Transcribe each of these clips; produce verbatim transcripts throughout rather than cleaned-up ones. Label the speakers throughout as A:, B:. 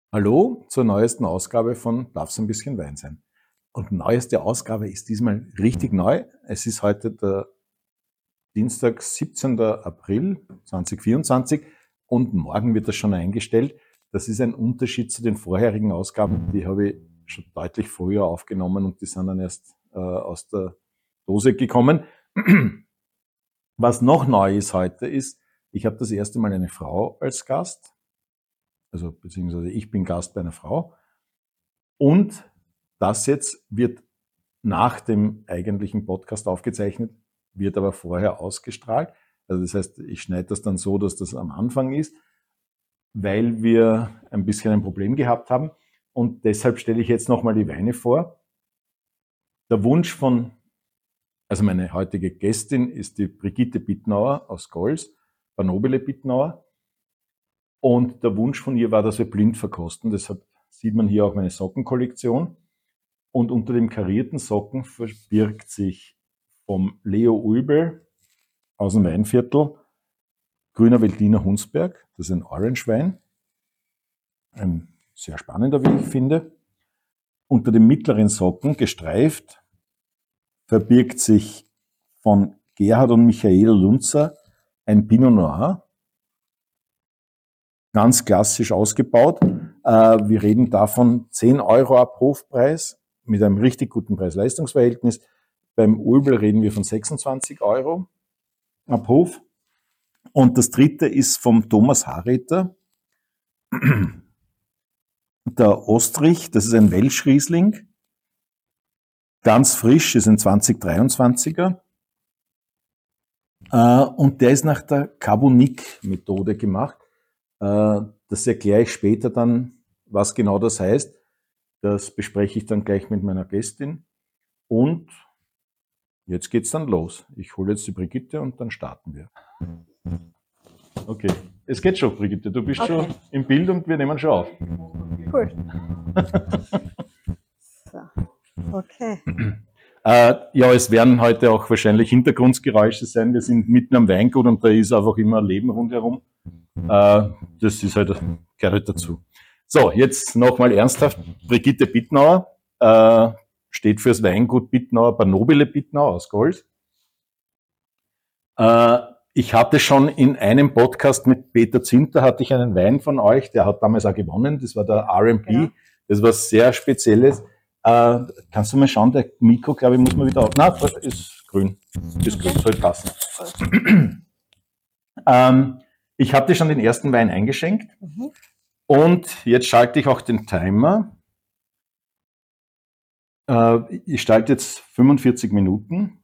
A: Hallo zur neuesten Ausgabe von Darf's ein bisschen Wein sein. Und neueste Ausgabe ist diesmal richtig neu. Es ist heute der Dienstag, siebzehnter April zweitausendvierundzwanzig und morgen wird das schon eingestellt. Das ist ein Unterschied zu den vorherigen Ausgaben. Die habe ich schon deutlich früher aufgenommen und die sind dann erst äh, aus der Dose gekommen. Was noch neu ist heute ist, ich habe das erste Mal eine Frau als Gast, also beziehungsweise ich bin Gast bei einer Frau. Und das jetzt wird nach dem eigentlichen Podcast aufgezeichnet, wird aber vorher ausgestrahlt. Also das heißt, ich schneide das dann so, dass das am Anfang ist, weil wir ein bisschen ein Problem gehabt haben. Und deshalb stelle ich jetzt nochmal die Weine vor. Der Wunsch von, also meine heutige Gästin ist die Brigitte Bittnauer aus Gols, bei Nobile Bittnauer. Und der Wunsch von ihr war, dass wir blind verkosten. Deshalb sieht man hier auch meine Sockenkollektion. Und unter dem karierten Socken verbirgt sich vom Leo Ulbel aus dem Weinviertel Grüner Veltliner Hunsberg. Das ist ein Orangewein. Ein sehr spannender, wie ich finde. Unter dem mittleren Socken, gestreift, verbirgt sich von Gerhard und Michael Lunzer ein Pinot Noir. Ganz klassisch ausgebaut. Wir reden davon zehn Euro ab Hofpreis mit einem richtig guten Preis-Leistungs-Verhältnis. Beim Ulbel reden wir von sechsundzwanzig Euro ab Hof. Und das dritte ist vom Thomas Harreter, der Ostrich, das ist ein Welschriesling, ganz frisch, ist ein zwanzig dreiundzwanziger. Und der ist nach der Carbonik-Methode gemacht. Das erkläre ich später dann, was genau das heißt. Das bespreche ich dann gleich mit meiner Gästin. Und jetzt geht's dann los. Ich hole jetzt die Brigitte und dann starten wir. Okay, es geht schon, Brigitte. Du bist okay. Schon im Bild und wir nehmen schon auf.
B: Cool. So. Okay.
A: Äh, ja, es werden heute auch wahrscheinlich Hintergrundgeräusche sein. Wir sind mitten am Weingut und da ist einfach immer Leben rundherum. Äh, das ist halt, gehört halt dazu. So, jetzt nochmal ernsthaft. Brigitte Bittnauer äh, steht fürs Weingut Bittnauer, bei Nobile Bittnauer aus Gols. Äh, ich hatte schon in einem Podcast mit Peter Zinter, hatte ich einen Wein von euch, der hat damals auch gewonnen, das war der R and B, genau. Das war sehr Spezielles. Äh, kannst du mal schauen, der Mikro, glaube ich, muss man wieder auf. Nein, das ist grün, ist grün, soll passen. ähm, ich hatte schon den ersten Wein eingeschenkt mhm. Und jetzt schalte ich auch den Timer. Äh, ich schalte jetzt fünfundvierzig Minuten.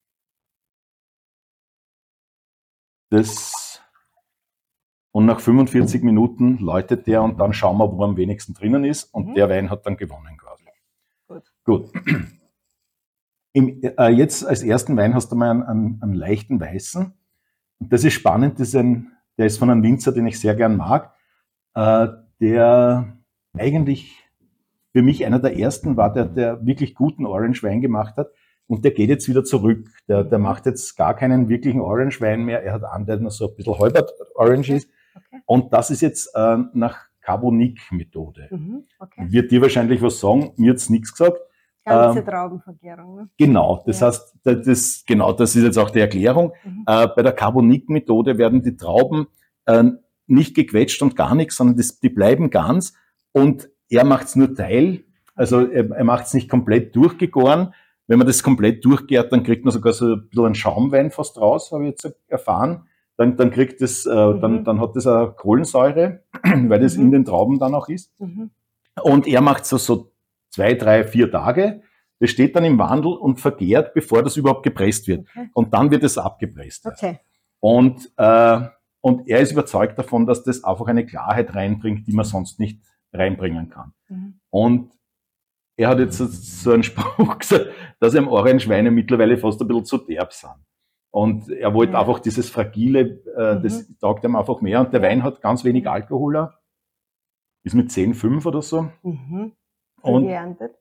A: Das, und nach fünfundvierzig Minuten läutet der und dann schauen wir, wo am wenigsten drinnen ist und mhm. der Wein hat dann gewonnen quasi. Gut. Gut. Im, äh, jetzt als ersten Wein hast du mal einen, einen, einen leichten Weißen. Und das ist spannend, das ist ein, der ist von einem Winzer, den ich sehr gern mag, äh, der eigentlich für mich einer der ersten war, der, der wirklich guten Orange-Wein gemacht hat. Und der geht jetzt wieder zurück. Der, der macht jetzt gar keinen wirklichen Orange-Wein mehr. Er hat einen, der noch so ein bisschen halbert Orange ist. Okay. Und das ist jetzt äh, nach Carbonik-Methode. Mhm. Okay. Wird dir wahrscheinlich was sagen? Mir hat's nichts gesagt.
B: Ganze ähm, Traubenvergärung. Ne?
A: Genau, das ja. heißt, das, das, genau, das ist jetzt auch die Erklärung. Mhm. Äh, bei der Carbonik-Methode werden die Trauben äh, nicht gequetscht und gar nichts, sondern das, die bleiben ganz. Und er macht es nur Teil, also er, er macht es nicht komplett durchgegoren. Wenn man das komplett durchgärt, dann kriegt man sogar so ein bisschen einen Schaumwein fast raus, habe ich jetzt erfahren. Dann, dann kriegt das, äh, mhm. dann, dann hat das eine Kohlensäure, weil das mhm. in den Trauben dann auch ist. Mhm. Und er macht so, so zwei, drei, vier Tage. Das steht dann im Wandel und vergärt, bevor das überhaupt gepresst wird. Okay. Und dann wird es abgepresst.
B: Okay.
A: Und, äh, und er ist überzeugt davon, dass das einfach eine Klarheit reinbringt, die man sonst nicht reinbringen kann. Mhm. Und er hat jetzt so einen Spruch gesagt, dass ihm Orangeweine mittlerweile fast ein bisschen zu derb sind. Und er wollte ja. einfach dieses Fragile, äh, mhm. das taugt ihm einfach mehr. Und der ja. Wein hat ganz wenig Alkohol, ist mit zehn Komma fünf oder so.
B: Mhm.
A: Und,
B: geerntet.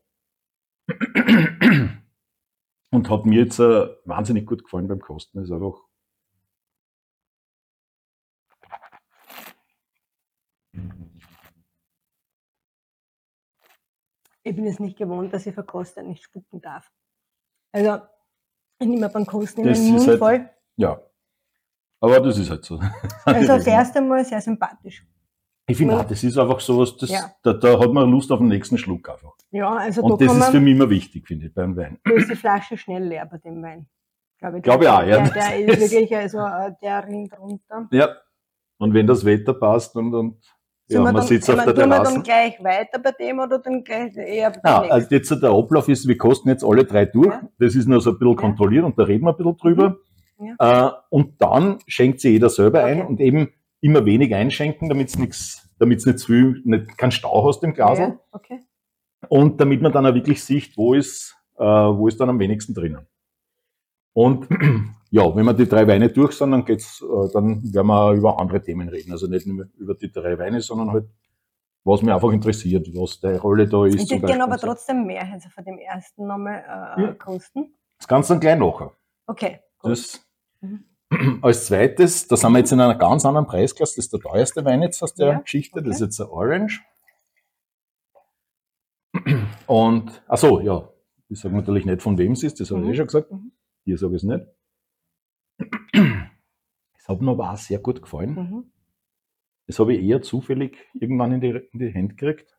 A: und hat mir jetzt äh, wahnsinnig gut gefallen beim Kosten. Das ist einfach
B: ich bin es nicht gewohnt, dass ich verkoste und nicht spucken darf. Also, ich nehme beim Kosten in
A: Das
B: den Mund
A: ist halt-
B: voll.
A: Ja. Aber das ist halt so.
B: Also das erste Mal sehr sympathisch.
A: Ich finde
B: Man-
A: auch, das ist einfach sowas, das,
B: Ja.
A: da, da hat man Lust auf den nächsten Schluck einfach.
B: Ja, also
A: Und
B: da
A: das
B: kann
A: ist für
B: man,
A: mich immer wichtig, finde ich, beim Wein.
B: da ist die Flasche schnell leer bei dem Wein. Glaube ich,
A: Glaube ich auch, ja.
B: Der, der ist wirklich, also äh, der rinnt runter.
A: Ja. Und wenn das Wetter passt und, und ja,
B: Sollen wir
A: man
B: dann,
A: sitzt
B: ich
A: auf
B: meine,
A: der
B: tun wir
A: Terrasse.
B: dann gleich weiter bei dem oder dann gleich eher bei
A: Ja,
B: dem
A: also jetzt der Ablauf ist, wir kosten jetzt alle drei durch.
B: Ja.
A: Das ist nur so ein bisschen
B: Ja.
A: kontrolliert und da reden wir ein bisschen drüber.
B: Mhm.
A: Äh, und dann schenkt sich jeder selber ein
B: Okay.
A: und eben immer wenig einschenken, damit es nichts, damit es nicht zu viel, nicht, kein Stau hast im Glas.
B: Ja, okay.
A: Und damit man dann auch wirklich sieht, wo ist, äh, wo ist dann am wenigsten drinnen. Und ja, wenn wir die drei Weine durch sind, dann geht's, äh, dann werden wir auch über andere Themen reden. Also nicht nur über die drei Weine, sondern halt, was mich einfach interessiert, was die Rolle da ist.
B: Ich
A: zum
B: würde gerne
A: Beispiel.
B: aber trotzdem mehr also von dem ersten nochmal äh,
A: Ja.
B: kosten.
A: Das kannst du dann gleich nachher.
B: Okay, gut.
A: Das,
B: Mhm.
A: als zweites, da sind wir jetzt in einer ganz anderen Preisklasse, das ist der teuerste Wein jetzt aus der
B: Ja,
A: Geschichte, das ist
B: okay.
A: jetzt ein Orange. Und, ach so, ja, ich sage natürlich nicht, von wem es ist, das habe ich
B: Mhm.
A: eh schon gesagt.
B: Mhm.
A: Hier sage ich es nicht. Es hat mir aber auch sehr gut gefallen.
B: Mhm.
A: Das habe ich eher zufällig irgendwann in die, in die Hände gekriegt.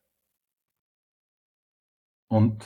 A: Und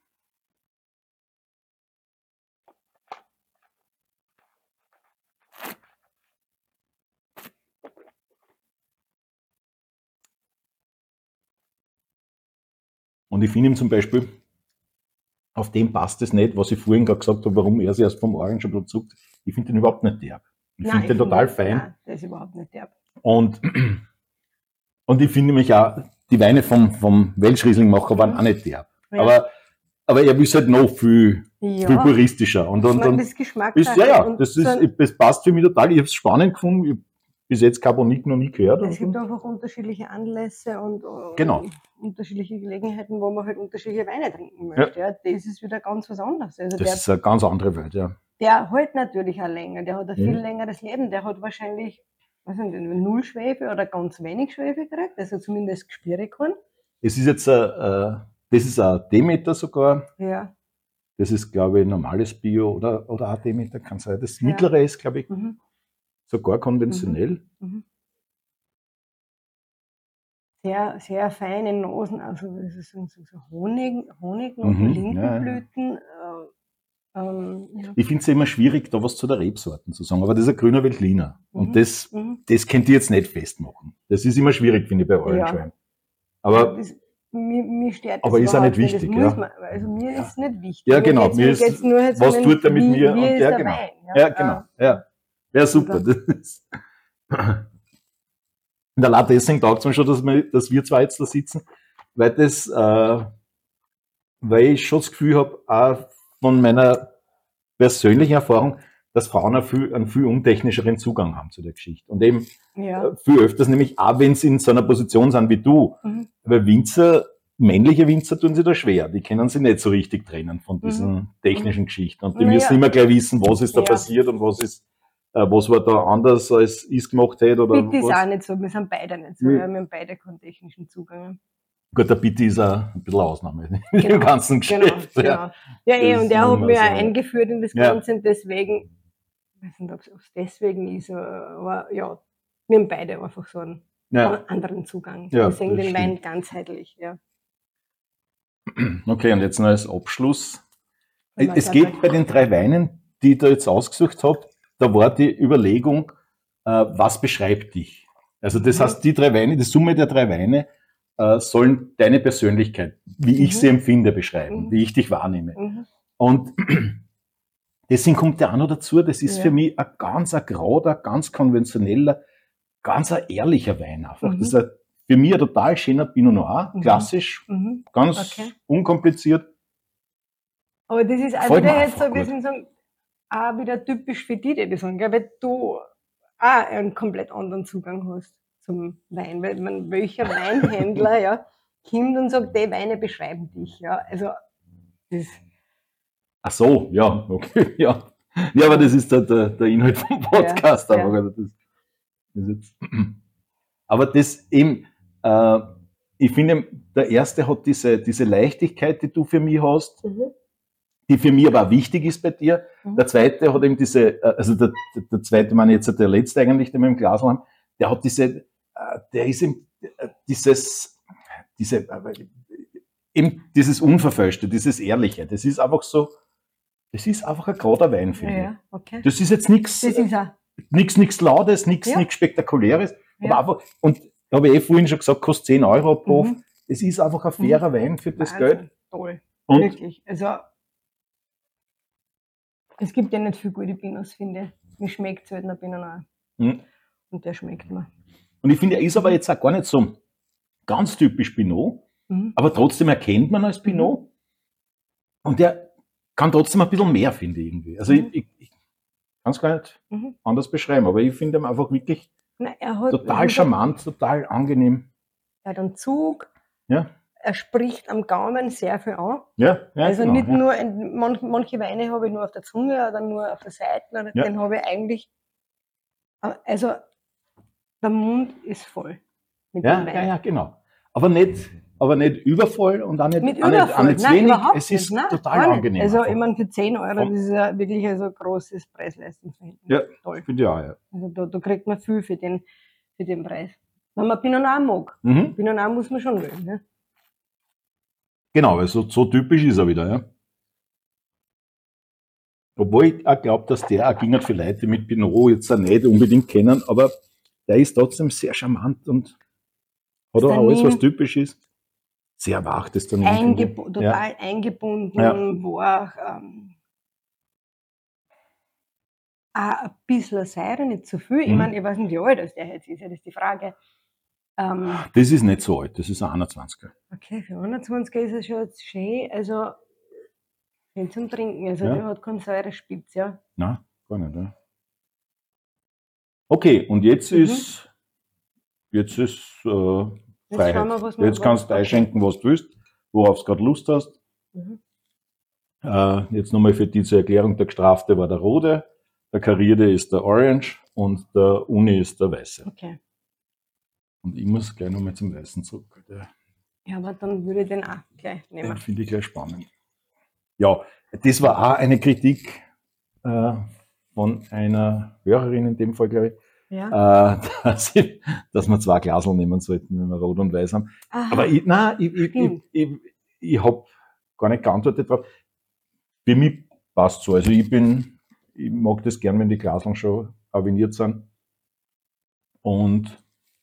A: Und ich finde ihm zum Beispiel, auf dem passt es nicht, was ich vorhin gerade gesagt habe, warum er sich erst vom Orange ein bisschen zuckt. Ich finde den überhaupt nicht derb. Ich
B: Nein,
A: finde den total
B: finde-
A: fein.
B: Nein, der ist überhaupt nicht derb.
A: Und, und ich finde mich auch, die Weine vom, vom Welschrieslingmacher waren
B: Mhm.
A: auch nicht derb.
B: Ja.
A: Aber, aber er ist halt noch viel,
B: Ja.
A: viel puristischer. Und,
B: Ich
A: und,
B: meine,
A: und
B: das ist Geschmack.
A: ist, ja, ja,
B: und
A: das,
B: so
A: ist,
B: ein,
A: das passt für mich total. Ich habe es spannend gefunden. Ich hab bis jetzt Carbonik noch nie gehört.
B: es gibt
A: Und,
B: einfach unterschiedliche Anlässe und äh,
A: Genau.
B: unterschiedliche Gelegenheiten, wo man halt unterschiedliche Weine trinken möchte. Ja. Das ist wieder ganz was anderes. Also
A: das
B: der,
A: ist eine ganz andere Welt, ja.
B: der hält natürlich auch länger, der hat ein viel
A: Mhm.
B: längeres Leben, der hat wahrscheinlich, was nicht, null Schwefel oder ganz wenig Schwefel gekriegt, also zumindest gespürt kann.
A: Es ist jetzt, ein, äh, das ist ein Demeter sogar.
B: Ja.
A: Das ist, glaube ich, normales Bio oder, oder auch Demeter, kann sein. Das
B: Ja.
A: mittlere ist, glaube ich,
B: Mhm.
A: sogar konventionell.
B: Mhm. Sehr, sehr feine Nosen, also das ist so, so so Honig, Honig noch,
A: Mhm,
B: Lindenblüten. Äh, ähm, ja.
A: Ich finde es immer schwierig, da was zu der Rebsorten zu sagen, aber das ist ein grüner Veltliner.
B: Mhm.
A: Und das,
B: Mhm.
A: das könnt ihr jetzt nicht festmachen. Das ist immer schwierig, finde ich, bei Orange
B: Ja.
A: Wein. Aber,
B: das, mir, mir stört
A: aber
B: das
A: ist auch nicht
B: überhaupt nicht,
A: wichtig,
B: das
A: ja.
B: muss man, also mir
A: Ja.
B: ist es nicht wichtig.
A: Ja, genau,
B: geht's-
A: mir ist-
B: geht's nur jetzt
A: was
B: um
A: tut er mit
B: wie,
A: mir?
B: Wie
A: Und-
B: ist
A: ja,
B: der
A: genau.
B: Wein?
A: ja, genau, ja. Ja, super. Das ist, und allein deswegen taugt es mir schon, dass wir, dass wir zwei jetzt da sitzen, weil das, äh, weil ich schon das Gefühl habe, auch von meiner persönlichen Erfahrung, dass Frauen einen viel, einen viel untechnischeren Zugang haben zu der Geschichte. Und eben
B: Ja.
A: äh, viel öfters, nämlich auch wenn sie in so einer Position sind wie du.
B: Mhm.
A: Weil Winzer, männliche Winzer tun sie da schwer. Die können sich nicht so richtig trennen von diesen
B: Mhm.
A: technischen Geschichten. Und die
B: Naja.
A: müssen immer gleich wissen, was ist da
B: Ja.
A: passiert und was ist, äh, was war da anders, als ich es gemacht hätte. Oder
B: Bitte ist
A: was.
B: auch nicht so, wir sind beide nicht so,
A: Mhm.
B: ja, wir haben beide keinen technischen Zugang.
A: Gut, der Bitte ist auch ein bisschen Ausnahme in
B: Genau,
A: dem ganzen
B: Genau,
A: Geschäft. Ja.
B: genau. Ja, eh,
A: Das
B: und er
A: muss
B: hat
A: man
B: mich auch
A: sagen.
B: eingeführt in das
A: Ja.
B: Ganze, deswegen, ich weiß nicht, ob es deswegen ist, aber ja, wir haben beide einfach so einen
A: Ja.
B: anderen Zugang.
A: Ja,
B: wir sehen
A: das
B: den Wein
A: stimmt.
B: ganzheitlich, ja.
A: Okay, und jetzt noch als Abschluss.
B: Wenn man
A: Es
B: sagt,
A: geht bei den drei Weinen, die ich da jetzt ausgesucht habe, da war die Überlegung, äh, was beschreibt dich? Also das
B: Mhm.
A: heißt, die drei Weine, die Summe der drei Weine äh, sollen deine Persönlichkeit, wie ich
B: Mhm.
A: sie empfinde, beschreiben,
B: Mhm.
A: wie ich dich wahrnehme.
B: Mhm.
A: Und deswegen kommt der auch noch dazu, das ist
B: Ja.
A: für mich ein ganz ein gerader, ganz konventioneller, ganz ein ehrlicher Wein einfach.
B: Mhm.
A: Das ist ein, für mich ein total schöner Pinot Noir,
B: Mhm.
A: klassisch,
B: Mhm.
A: ganz
B: Okay.
A: unkompliziert.
B: Aber das ist auch
A: Gefällt mir
B: wieder jetzt so
A: einfach
B: ein bisschen so, auch wieder typisch für die, die das sagen, gell, weil du auch einen komplett anderen Zugang hast zum Wein. Weil man, welcher Weinhändler ja, kommt und sagt, die Weine beschreiben dich. Ja. Also, das,
A: Ach so, ja, okay, ja. Ja, aber das ist der, der, der Inhalt vom Podcast.
B: Ja,
A: einfach.
B: ja.
A: Also das, das ist jetzt, aber das eben, äh, ich finde, der erste hat diese, diese Leichtigkeit, die du für mich hast,
B: Mhm.
A: die für mich aber auch wichtig ist bei dir.
B: Mhm.
A: Der zweite hat eben diese, äh, also der, der zweite, meine ich jetzt der letzte eigentlich, den wir im Glas haben, der hat diese, äh, der ist eben äh, dieses, diese, äh, eben dieses Unverfälschte, dieses Ehrliche. Das ist einfach so, das ist einfach ein gerader Wein,
B: Ja,
A: finde ich.
B: ja, okay.
A: Das ist jetzt nichts,
B: Das ist auch.
A: nichts, nichts Lautes, nichts,
B: Ja.
A: nichts Spektakuläres, aber
B: Ja.
A: einfach, und habe ich eh vorhin schon gesagt, kostet zehn Euro pro.
B: Mhm.
A: Es ist einfach ein fairer Wein für das
B: Wahnsinn.
A: Geld.
B: Toll.
A: Und
B: Wirklich. Also, es gibt ja nicht viel gute Pinots, finde ich. Mir schmeckt halt ein Pinot Noir.
A: hm.
B: Und der schmeckt mir.
A: Und ich finde, er ist aber jetzt auch gar nicht so ganz typisch Pinot,
B: Mhm.
A: aber trotzdem erkennt man als Pinot. Und der kann trotzdem ein bisschen mehr, finde ich irgendwie. Also
B: Mhm.
A: ich, ich, ich kann es gar nicht
B: Mhm.
A: anders beschreiben, aber ich finde ihn einfach wirklich
B: Na, er hat,
A: total
B: er
A: charmant, total angenehm.
B: hat einen Zug,
A: Ja,
B: er spricht am Gaumen sehr viel an.
A: ja, ja.
B: also
A: genau,
B: nicht
A: ja.
B: nur, in, man, manche Weine habe ich nur auf der Zunge oder nur auf der Seite, oder
A: Ja.
B: den habe ich eigentlich, also der Mund ist voll mit
A: Ja,
B: dem Wein.
A: ja, ja, genau. Aber nicht, aber nicht übervoll und auch nicht,
B: Mit
A: auch nicht, auch
B: Übervoll,
A: nicht zu
B: nein,
A: wenig.
B: überhaupt
A: Es ist
B: nicht, nein,
A: total
B: gar nicht.
A: angenehm.
B: Also
A: einfach.
B: ich meine, für zehn Euro,
A: Und-
B: das ist ja wirklich ein so großes Preis-Leistungs-Verhältnis.
A: Ja.
B: Toll.
A: Finde ich auch, ja.
B: Also da, da kriegt man viel für den, für den Preis. Wenn man Pinot Noir mag.
A: Mhm.
B: Pinot Noir muss man schon mögen. Ne?
A: Genau, also so typisch ist er wieder, ja. Obwohl ich auch glaube, dass der auch ging für Leute, die mit Pinot jetzt auch nicht unbedingt kennen, aber der ist trotzdem sehr charmant und hat auch alles, was
B: Tannin.
A: typisch ist. Sehr wach, das Tannin, finde ich.
B: Eingeb
A: Ja.
B: total eingebunden,
A: Ja.
B: war ähm, auch ein bisschen Säure, nicht zu viel. Ich
A: Mhm.
B: meine, ich weiß nicht, wie alt das der jetzt ist, ja, das ist die Frage. Ähm,
A: Das ist nicht so alt, das ist ein einundzwanziger.
B: okay, für einundzwanzig ist es schon jetzt schön, also schön zum Trinken. Also
A: Ja.
B: der hat keinen Säurespitz, ja.
A: Nein, gar nicht, ja. Okay, und jetzt
B: Mhm.
A: ist, jetzt ist äh,
B: Jetzt
A: Freiheit.
B: schauen wir, was wir-
A: Jetzt kannst du
B: okay.
A: einschenken, was du willst, worauf du gerade Lust hast.
B: Mhm.
A: Äh, jetzt nochmal für diese Erklärung, der Gestrafte war der Rote, der Karierte ist der Orange und der Uni ist der Weiße.
B: Okay.
A: Und ich muss gleich nochmal zum Weißen zurück. Der,
B: Ja, aber dann würde ich den auch gleich
A: den
B: nehmen.
A: finde ich gleich spannend. Ja, das war auch eine Kritik äh, von einer Hörerin in dem Fall, glaube ich,
B: Ja.
A: äh, dass, ich, dass wir zwei Glasel nehmen sollten, wenn wir Rot und Weiß haben.
B: Aha.
A: Aber ich, nein, ich, ich, ich,
B: Stimmt.
A: ich, ich habe gar nicht geantwortet drauf. Für mich passt so. Also ich bin, ich mag das gern, wenn die Glaseln schon aviniert sind. Und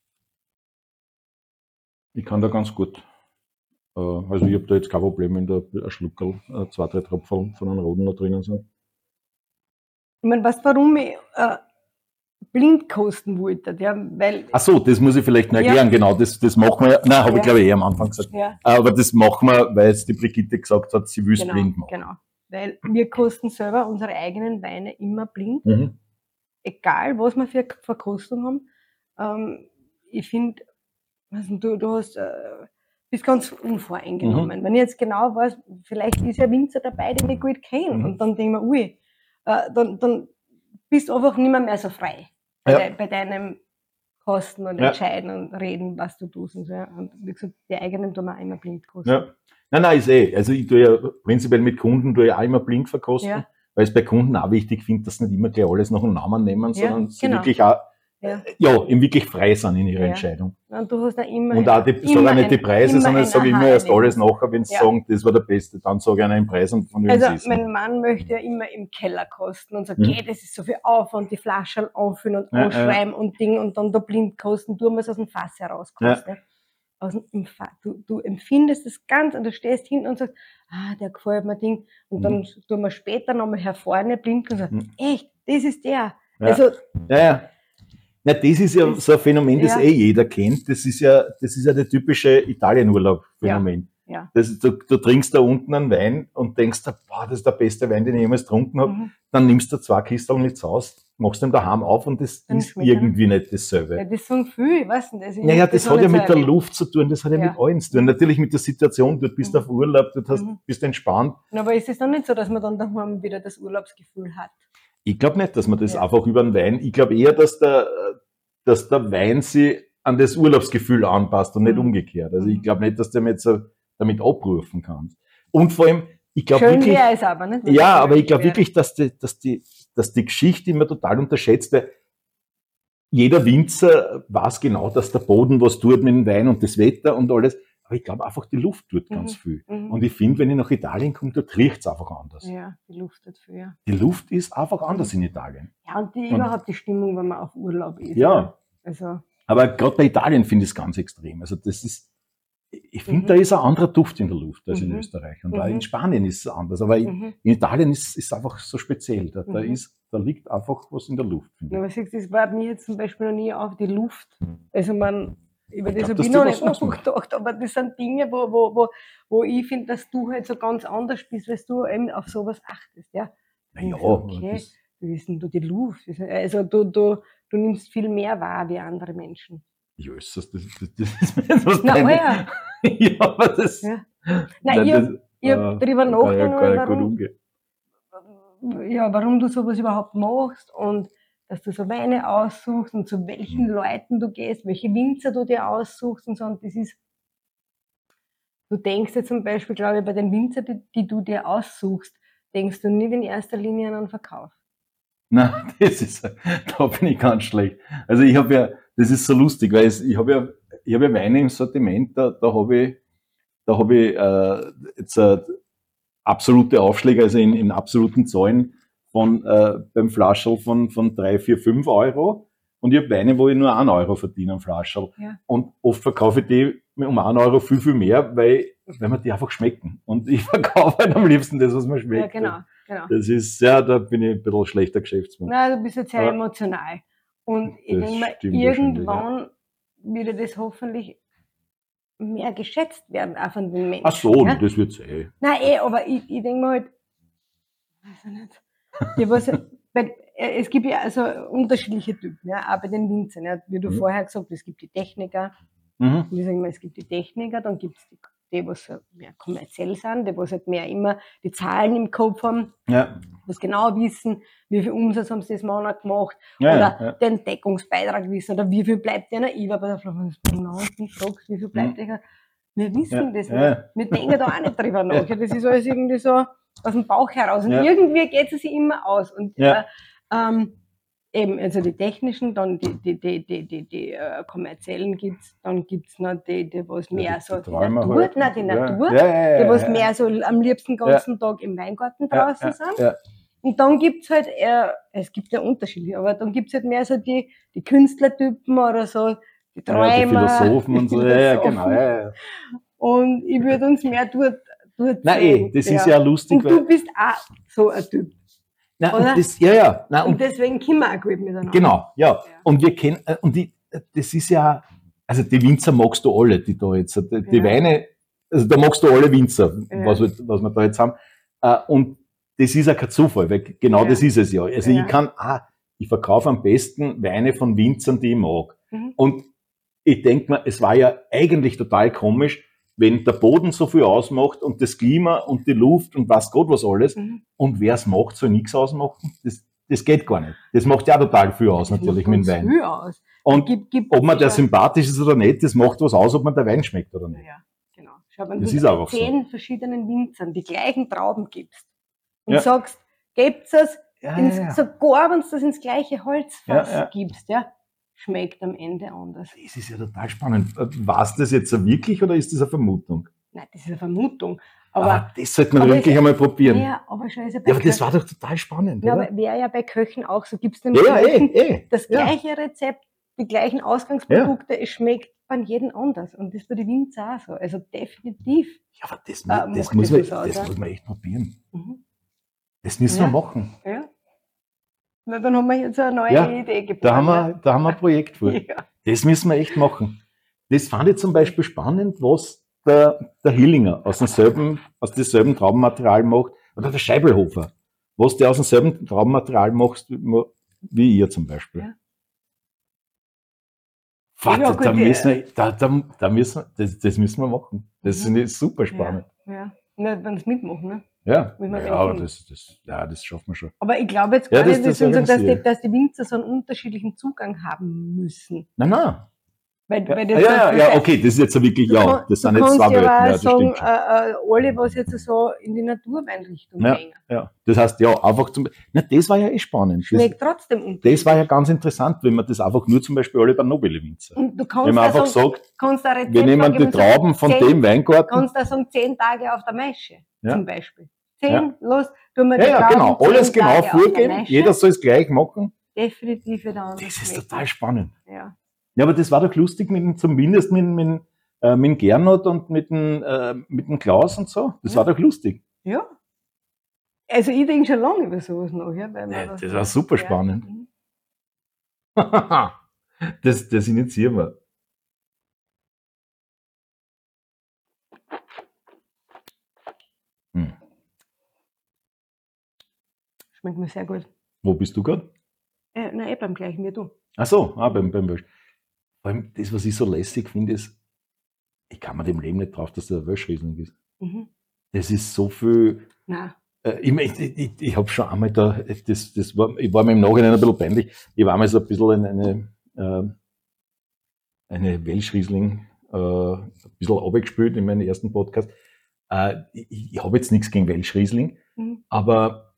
A: ich kann da ganz gut. Äh, also ich habe da jetzt kein Problem, wenn da ein Schluckerl, äh, zwei, drei Tropfen von einem Roten noch drinnen sind.
B: Ich meine, weißt du, warum ich äh, blind kosten wollte? Ja, weil,
A: Ach so, das muss ich vielleicht noch
B: Ja.
A: erklären, genau, das, das machen wir, nein, habe
B: Ja.
A: ich glaube ich eh am Anfang gesagt.
B: ja,
A: Aber das machen wir, weil jetzt die Brigitte gesagt hat, sie will es
B: genau,
A: blind machen.
B: genau. Weil wir kosten selber unsere eigenen Weine immer blind,
A: Mhm.
B: egal was wir für Verkostung haben. Ähm, ich finde, also du, du hast, äh, bist ganz unvoreingenommen.
A: Mhm.
B: Wenn ich jetzt genau weiß, vielleicht ist ja ein Winzer dabei, den ich gut kenne,
A: Mhm.
B: und dann denke ich mir, ui, äh, dann, dann bist du einfach nicht mehr, mehr so frei bei,
A: Ja.
B: de, bei deinem Kosten und
A: Ja.
B: Entscheiden und Reden, was du tust. Und, so, ja. Und wie gesagt, die eigenen tun wir auch immer blind kosten.
A: Ja. Nein, nein, ist eh. Also ich tue ja prinzipiell mit Kunden tue ich auch immer blind verkosten,
B: Ja.
A: weil ich es bei Kunden auch wichtig finde, dass sie nicht immer gleich alles nach dem Namen nehmen,
B: Ja,
A: sondern sie
B: genau.
A: wirklich auch,
B: Ja.
A: ja, eben wirklich frei sind in ihrer
B: Ja.
A: Entscheidung.
B: Und du hast auch immer,
A: Und auch die, sage
B: immer
A: auch nicht die
B: ein-
A: Preise,
B: immer
A: sondern
B: ein
A: sage ich immer erst alles
B: Aha-Erlebnis.
A: nachher, wenn sie
B: Ja.
A: sagen, das war der Beste, dann sage ich einen Preis und von wem
B: Also
A: sie ist.
B: mein Mann möchte ja immer im Keller kosten und sagt,
A: Mhm.
B: okay, das ist so viel Aufwand, die Flaschen auffüllen und
A: Ja,
B: ausschreiben und Ding und dann da blind kosten, tun wir es aus dem Fass heraus kosten. Aus dem, im Fass. Du, du empfindest das ganz und du stehst hinten und sagst, ah, der gefällt mir Ding. Und
A: Mhm.
B: dann tun wir später nochmal hervorne blind und sagen,
A: Mhm.
B: echt, das ist der.
A: Ja.
B: Also,
A: Ja, ja. Na, das ist ja
B: Das-
A: so ein Phänomen, das
B: ja.
A: eh jeder kennt. Das ist ja, das ist ja der typische Italienurlaub-Phänomen.
B: ja.
A: Das, du, du trinkst da unten einen Wein und denkst, boah, das ist der beste Wein, den ich jemals getrunken habe.
B: Mhm.
A: Dann nimmst du zwei Kisteln nichts aus, machst ihn daheim auf und das
B: Dann
A: ist
B: schmeckt er.
A: irgendwie nicht dasselbe.
B: Ja, das sagen viele, ich weiß nicht. Also ich
A: Naja,
B: hab
A: das
B: noch
A: hat ja
B: nicht so
A: mit der
B: erlebt.
A: Luft zu tun, das hat ja,
B: Ja.
A: mit allem zu tun. Natürlich mit der Situation, du bist
B: Mhm.
A: auf Urlaub, du hast,
B: Mhm.
A: bist entspannt.
B: Aber ist es dann nicht so, dass man dann daheim wieder das Urlaubsgefühl hat?
A: Ich glaube nicht, dass man das
B: Ja.
A: einfach über den Wein, ich glaube eher, dass der, dass der Wein sie an das Urlaubsgefühl anpasst und nicht
B: Mhm.
A: umgekehrt. Also ich
B: Mhm.
A: glaube nicht, dass du mir jetzt so damit abrufen kannst. Und vor allem, ich glaube
B: Schön
A: wirklich,
B: wäre es aber, nicht? Wenn
A: ja,
B: es
A: aber ich glaube
B: wäre.
A: wirklich, dass die, dass die, dass die Geschichte immer total unterschätzt, weil jeder Winzer weiß genau, dass der Boden was tut mit dem Wein und das Wetter und alles. Aber ich glaube einfach, die Luft tut ganz
B: Mhm.
A: viel.
B: Mhm.
A: Und ich finde, wenn ich nach Italien komme, dort riecht es einfach anders.
B: Ja, die Luft hat viel. Ja,
A: Die Luft ist einfach anders in Italien.
B: ja und die
A: Und-
B: überhaupt die Stimmung, wenn man auf Urlaub ist.
A: Ja.
B: Also,
A: Aber gerade bei Italien finde ich es ganz extrem. Also das ist, ich finde,
B: Mhm.
A: da ist ein anderer Duft in der Luft als in
B: Mhm.
A: Österreich. Und auch
B: Mhm.
A: in Spanien ist es anders. Aber in,
B: mhm.
A: in Italien ist es einfach so speziell. Da, da,
B: Mhm.
A: ist, da liegt einfach was in der Luft, finde
B: Na,
A: ich.
B: was siehst du, das war mir jetzt zum Beispiel noch nie auf die Luft. Also man, über
A: Ich
B: das
A: glaub,
B: habe
A: dass
B: ich
A: die
B: noch
A: was
B: nicht
A: ausmacht.
B: nachgedacht, aber das sind Dinge, wo, wo, wo, wo ich finde, dass du halt so ganz anders bist, weil du eben auf sowas achtest. Ja,
A: Na
B: Und
A: ja,
B: ich so, okay,
A: das,
B: wie ist denn du die Luft? Also du, du, du nimmst viel mehr wahr wie andere Menschen.
A: Jesus, das, das, das ist mir jetzt was
B: Na,
A: deine-
B: euer.
A: Ja, aber das.
B: Ja.
A: Nein,
B: Nein, ich
A: das,
B: hab- ich hab
A: äh,
B: drüber
A: da kann ich ja
B: nachgedacht,
A: gar nicht gut
B: warum-
A: umgehen.
B: Ja, warum du sowas überhaupt machst und dass du so Weine aussuchst und zu welchen
A: Mhm.
B: Leuten du gehst, welche Winzer du dir aussuchst und so. Und das ist, du denkst dir zum Beispiel, glaube ich, bei den Winzer, die, die du dir aussuchst, denkst du nicht in erster Linie an einen Verkauf.
A: Nein, das ist, da bin ich ganz schlecht. Also ich habe ja, das ist so lustig, weil es, ich habe ja, ich habe ja Weine im Sortiment, da, da habe ich, da habe ich äh, jetzt äh, absolute Aufschläge, also in, in absoluten Zahlen von äh, beim Flascherl von von drei, vier, fünf Euro. Und ich habe Weine, wo ich nur einen Euro verdiene am Flascherl.
B: Ja.
A: Und oft verkaufe ich die um einen Euro viel, viel mehr, weil, weil mir die einfach schmecken. Und ich verkaufe halt am liebsten das, was mir
B: Ja,
A: schmeckt.
B: genau, genau.
A: Das ist, ja, da bin ich ein bisschen schlechter Geschäftsmann.
B: Na, du bist jetzt sehr
A: Aber-
B: emotional. Und ich
A: Das
B: denke mal,
A: stimmt wahrscheinlich,
B: irgendwann würde das hoffentlich mehr geschätzt werden, auch von den Menschen.
A: Ach so,
B: ja?
A: das wird's eh.
B: Nein, eh, aber ich, ich denke mal halt, weiß ich nicht. Ja, was, weil, äh, es gibt ja also unterschiedliche Typen, ja, auch bei den Winzern. Ja. Wie du
A: Mhm.
B: vorher gesagt hast, es gibt die Techniker,
A: Mhm.
B: und ich sage mal, es gibt die Techniker, dann gibt es die, die, was so mehr kommerziell sind, die, was halt mehr immer die Zahlen im Kopf haben,
A: Ja,
B: was genau wissen, wie viel Umsatz haben sie das Monat gemacht,
A: ja,
B: oder
A: ja, ja.
B: den Deckungsbeitrag wissen, oder wie viel bleibt der noch über, aber wenn du Finanzen fragst, wie viel bleibt
A: Mhm.
B: der, wir wissen
A: Ja,
B: das
A: ja.
B: nicht. Wir denken da auch nicht drüber nach. Ja, das ist alles irgendwie so aus dem Bauch heraus. Und
A: Ja.
B: irgendwie geht es sich immer aus. Und
A: Ja.
B: äh, ähm, eben, also die technischen, dann die, die, die, die, die, die äh, kommerziellen gibt's, dann gibt's noch die, die was mehr
A: Ja, die-
B: so
A: die
B: die
A: Träumer
B: Natur,
A: halt.
B: nein, die
A: Ja.
B: Natur,
A: Ja, ja, ja,
B: die was
A: ja.
B: mehr so am liebsten den ganzen Tag im Weingarten
A: Ja,
B: draußen
A: ja,
B: sind.
A: ja.
B: Und dann gibt's halt eher, es gibt ja Unterschiede, aber dann gibt's halt mehr so die, die Künstlertypen oder so, die
A: Ja, die
B: Träumer.
A: Philosophen und so. Ja, ja, genau. Ja, ja.
B: Und ich würde uns mehr dort, dort
A: Nein,
B: sehen.
A: eh, das ist ja lustig,
B: Und du
A: weil.
B: bist auch so ein Typ.
A: Nein,
B: oder?
A: und das, ja, ja. Nein,
B: Und
A: und,
B: deswegen können wir auch gut miteinander.
A: genau, ja.
B: Ja.
A: Und wir kennen, äh, und die, äh, das ist ja, also die Winzer magst du alle, die da jetzt, die, die
B: Ja.
A: Weine, also da magst du alle Winzer,
B: Ja.
A: was, wir, was wir da jetzt haben. Äh, Und das ist ja kein Zufall, weil genau
B: Ja.
A: das ist es ja. Also
B: Ja.
A: ich kann, ah, ich verkaufe am besten Weine von Winzern, die ich mag.
B: Mhm.
A: Und ich denke mir, es war ja eigentlich total komisch, wenn der Boden so viel ausmacht und das Klima und die Luft und was Gott was alles.
B: Mhm.
A: Und wer es macht, soll nichts ausmachen. Das, das geht gar nicht. Das macht ja total viel aus,
B: Das
A: natürlich,
B: macht
A: mit dem
B: ganz
A: Wein.
B: viel aus.
A: Und
B: Gibt- gibt
A: ob man der
B: sicher-
A: sympathisch ist oder nicht, das macht was aus, ob man der Wein schmeckt oder nicht.
B: Ja, genau. Schau, wenn
A: Das
B: du
A: ist einfach so.
B: zehn verschiedenen Winzern die gleichen Trauben gibst und
A: Ja.
B: sagst, gebt es
A: Ja,
B: ins,
A: ja, ja.
B: sogar wenn du das ins gleiche Holzfass
A: Ja, ja.
B: gibst, ja, schmeckt am Ende anders.
A: Das ist ja total spannend. War es das jetzt wirklich oder ist das eine Vermutung?
B: Nein, das ist eine Vermutung. Aber,
A: ah, das sollte man
B: aber
A: wirklich
B: es-
A: einmal probieren. Ja,
B: ja, aber schau, ist ja bei
A: aber das
B: Köchen-
A: war doch total spannend,
B: ja,
A: oder?
B: aber wäre ja bei Köchen auch so. Gibst dem
A: Ja, ja,
B: Köchen
A: eh, eh.
B: das
A: Ja.
B: gleiche Rezept, die gleichen Ausgangsprodukte, es schmeckt bei jedem anders. Und das bei den Winzer auch so. Also definitiv.
A: Ja, aber das,
B: Ah,
A: das,
B: macht
A: muss,
B: das
A: man,
B: was aus,
A: das
B: ja?
A: muss man echt probieren.
B: Mhm.
A: Das müssen
B: Ja.
A: wir machen.
B: Ja. Na, dann haben wir jetzt eine neue
A: Ja,
B: Idee geboren.
A: Da haben wir, da haben wir ein Projekt vor.
B: Ja.
A: Das müssen wir echt machen. Das fand ich zum Beispiel spannend, was der, der Hillinger aus demselben, aus demselben Traubenmaterial macht, oder der Scheibelhofer, was der aus demselben Traubenmaterial macht, wie ihr zum Beispiel.
B: Ja.
A: Warte,
B: Ja, gut,
A: da
B: die-
A: müssen wir, da, da, da müssen wir, das, das müssen wir machen. Das
B: Mhm.
A: finde ich super spannend.
B: Ja, ja. Na, wenn sie mitmachen, ne?
A: Ja,
B: Müssen wir
A: ja,
B: den
A: aber
B: finden.
A: das, das, ja, das schaffen wir schon.
B: Aber ich glaube jetzt
A: Ja,
B: gar
A: das-
B: nicht,
A: das
B: dass, so, dass, die,
A: organisieren.
B: dass die Winzer so einen unterschiedlichen Zugang haben müssen.
A: Nein, nein.
B: Weil,
A: Ja,
B: weil
A: ja,
B: das so
A: ja,
B: viel
A: ja,
B: Zeit-
A: okay, das ist jetzt wirklich,
B: Du,
A: ja,
B: kann,
A: das
B: du
A: sind jetzt
B: kannst
A: zwei
B: ja
A: Welten,
B: auch
A: ja, das
B: sagen,
A: stimmt schon.
B: äh, äh, alle, was jetzt so in die Naturweinrichtung
A: Ja,
B: gehen,
A: ja. Das heißt, ja, einfach zum, na, das war ja eh spannend. Das,
B: schmeckt trotzdem unterschiedlich.
A: das war ja ganz interessant, wenn man das einfach nur zum Beispiel alle bei Nobile Winzer.
B: Und du
A: Wenn
B: kannst
A: man
B: da
A: einfach
B: sagen,
A: sagt,
B: kannst ein Rezept
A: wir nehmen die
B: angeben und sagen,
A: Trauben von
B: zehn,
A: dem Weingarten.
B: kannst da sagen, zehn Tage auf der Maische,
A: Ja.
B: zum Beispiel. Zehn,
A: Ja.
B: los, tun wir
A: Ja,
B: die
A: ja,
B: Trauben
A: genau.
B: zehn
A: Alles genau
B: Tage auf der
A: vorgeben.
B: Maische.
A: Jeder soll es gleich machen.
B: Definitiv wieder anders
A: Das ist
B: schmecken.
A: total spannend.
B: Ja.
A: Ja, aber das war doch lustig, mit, dem- zumindest mit, mit, äh, mit dem Gernot und mit dem, äh, mit dem Klaus und so. Das
B: Ja.
A: war doch lustig.
B: Ja. Also ich denke schon lange über sowas nach. Ja, weil man
A: Ja,
B: das
A: das
B: so-
A: war super
B: ja.
A: spannend.
B: Mhm.
A: das, das initiieren wir. Hm.
B: Schmeckt mir sehr gut.
A: Wo bist du gerade?
B: Äh, nein, eh beim gleichen wie du.
A: Ach so, ah, beim, beim Welsch. Vor allem, das, was ich so lässig finde, ist, ich kann mir dem Leben nicht drauf, dass der Welschriesling ist.
B: Mhm.
A: Das ist so viel.
B: Nein.
A: Äh, ich mein, ich, ich, ich habe schon einmal da, das, das war, ich war mir im Nachhinein ein bisschen peinlich. Ich war mal so ein bisschen eine, eine, äh, eine Welschriesling, äh, ein bisschen abgespielt in meinem ersten Podcast. Äh, ich ich habe jetzt nichts gegen Welschriesling,
B: Mhm.
A: aber,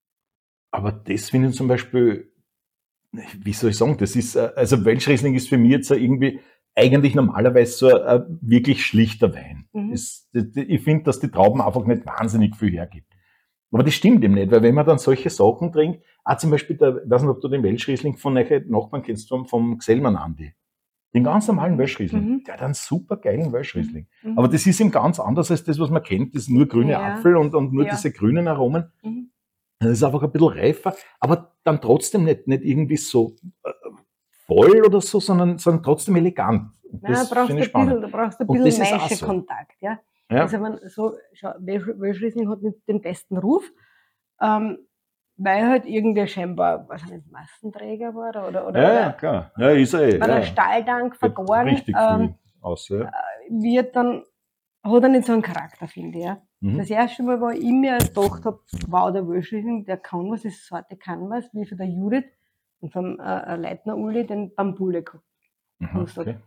A: aber das finde ich zum Beispiel, wie soll ich sagen, das ist, äh, also Welschriesling ist für mich jetzt irgendwie eigentlich normalerweise so ein, ein wirklich schlichter Wein.
B: Mhm.
A: Ist, ich finde, dass die Trauben einfach nicht wahnsinnig viel hergibt. Aber das stimmt eben nicht, weil wenn man dann solche Sachen trinkt, auch zum Beispiel, der, ich weiß nicht, ob du den Welschriesling von euren Nachbarn kennst, vom, vom Gesellmann Andi. Den ganz normalen Welschriesling.
B: Mhm.
A: Der hat einen super geilen Welschriesling.
B: Mhm.
A: Aber das ist ihm ganz anders als das, was man kennt. Das ist nur grüne
B: Ja.
A: Apfel und, und nur
B: Ja.
A: diese grünen Aromen.
B: Mhm.
A: Das ist einfach ein bisschen reifer, aber dann trotzdem nicht, nicht irgendwie so äh, voll oder so, sondern, sondern trotzdem elegant. Und
B: Nein,
A: das
B: da brauchst
A: finde
B: du
A: ich
B: ein bisschen,
A: spannend.
B: da brauchst du ein
A: Und
B: bisschen
A: das ist auch so.
B: Maischekontakt, ja.
A: Ja.
B: Also man so, schau, Welsch- Welschriesling hat nicht den besten Ruf, ähm, weil halt irgendwie scheinbar, wahrscheinlich Massenträger war oder, oder, oder,
A: Ja, ja,
B: oder
A: klar. Ja, ist er eh.
B: bei der
A: Ja.
B: Stahltank
A: Geht
B: vergoren,
A: richtig
B: ähm,
A: viel aus. Ja.
B: wird dann, hat er nicht so einen Charakter, finde ich. Ja.
A: Mhm.
B: Das erste Mal, wo ich mir gedacht habe, wow, der Welschriesling, der kann was, diese Sorte kann was, wie von der Judith und vom äh, Leitner Uli den Bambule gehabt.
A: Mhm,
B: Lust hat.
A: okay.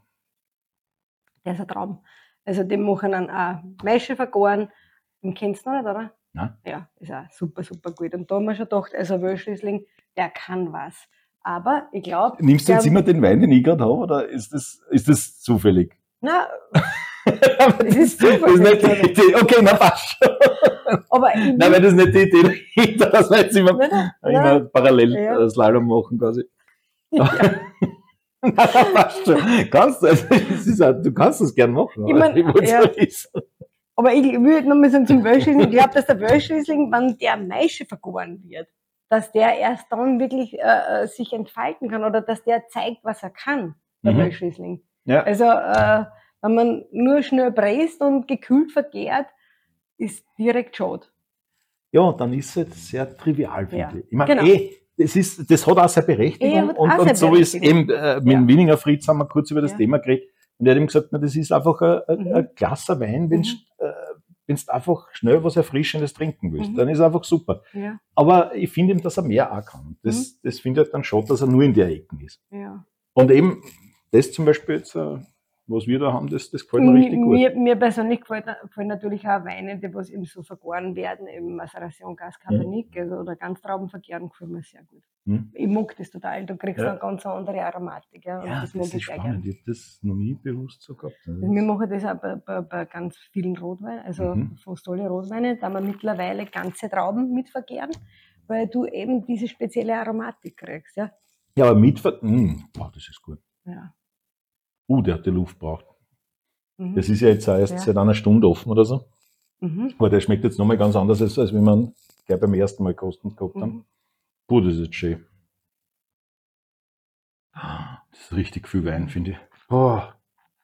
B: Der ist ein Traum. Also den machen dann auch Maische vergoren. Den kennst du noch nicht, oder?
A: Nein.
B: Ja, ist auch super, super gut. Und da haben wir schon gedacht, also Welschriesling, der kann was. Aber ich glaube...
A: Nimmst du jetzt immer den Wein, den ich gerade habe, oder ist das, ist das zufällig?
B: Nein,
A: das
B: ist
A: das ist
B: zufällig,
A: nicht
B: glaube
A: die
B: ich.
A: Idee. Okay, na passt schon.
B: aber ich
A: Nein, weil das nicht die Idee dahinter, dass wir jetzt immer,
B: Nein, nein,
A: immer
B: nein.
A: parallel
B: Ja.
A: äh, Slalom machen quasi.
B: Ja.
A: Nein, nein, passt schon. Kannst du, also, das ist auch, du kannst das gern machen.
B: Ich mein,
A: wollte
B: ja.
A: so wissen.
B: Aber ich würde noch mal sagen zum Welschriesling, ich glaube, dass der Welschriesling, wenn der Maische vergoren wird, dass der erst dann wirklich äh, sich entfalten kann oder dass der zeigt, was er kann, der
A: Mhm.
B: Welschriesling.
A: Ja.
B: Also, äh, wenn man nur schnell bräst und gekühlt vergärt, ist direkt schade.
A: Ja, dann ist es sehr trivial, finde
B: Ja,
A: ich. Ich meine,
B: genau.
A: eh, das, ist, das hat auch seine Berechtigung.
B: Eh, hat
A: und
B: auch
A: und
B: seine
A: so ist
B: Berechtigung.
A: eben, äh, mit
B: Ja.
A: dem Wieninger Fritz haben wir kurz über das
B: Ja.
A: Thema geredet. Und er hat ihm gesagt, na, das ist einfach ein, ein,
B: Mhm.
A: ein klasser Wein, wenn
B: Mhm.
A: du äh, einfach schnell was Erfrischendes trinken willst.
B: Mhm.
A: Dann ist er einfach super.
B: Ja,
A: Aber ich finde ihm, dass er mehr auch kann. Das, das finde ich halt dann schon, dass er nur in der Ecken ist.
B: ja.
A: Und eben, das zum Beispiel jetzt, äh, was wir da haben, das, das gefällt mir richtig gut.
B: Mir, mir persönlich gefällt, gefallen natürlich auch Weine, die was eben so vergoren werden, eben Maceration, Gas, Cabernet, also, oder Ganztrauben vergären, gefällt mir sehr gut.
A: Hm?
B: Ich mag das total, du kriegst
A: Ja.
B: eine ganz andere Aromatik, ja, und
A: Ja,
B: das
A: das,
B: mag
A: ist
B: ich sehr
A: spannend.
B: gerne.
A: Ich habe das noch nie bewusst so gehabt. Das
B: Also wir machen das auch bei, bei, bei ganz vielen Rotweinen, also
A: Mhm.
B: fast alle Rotweine, da wir mittlerweile ganze Trauben mit vergären, weil du eben diese spezielle Aromatik kriegst, ja.
A: Ja, aber mit, mm, boah, das ist gut.
B: Ja.
A: Uh, der hat die Luft braucht.
B: Mhm.
A: Das ist ja jetzt auch erst
B: Ja.
A: seit einer Stunde offen oder so.
B: Mhm.
A: Aber der schmeckt jetzt nochmal ganz anders, als, als wenn man gleich beim ersten Mal kosten gehabt haben.
B: Mhm.
A: Puh, das ist jetzt schön. Das ist richtig viel Wein, finde ich. Boah.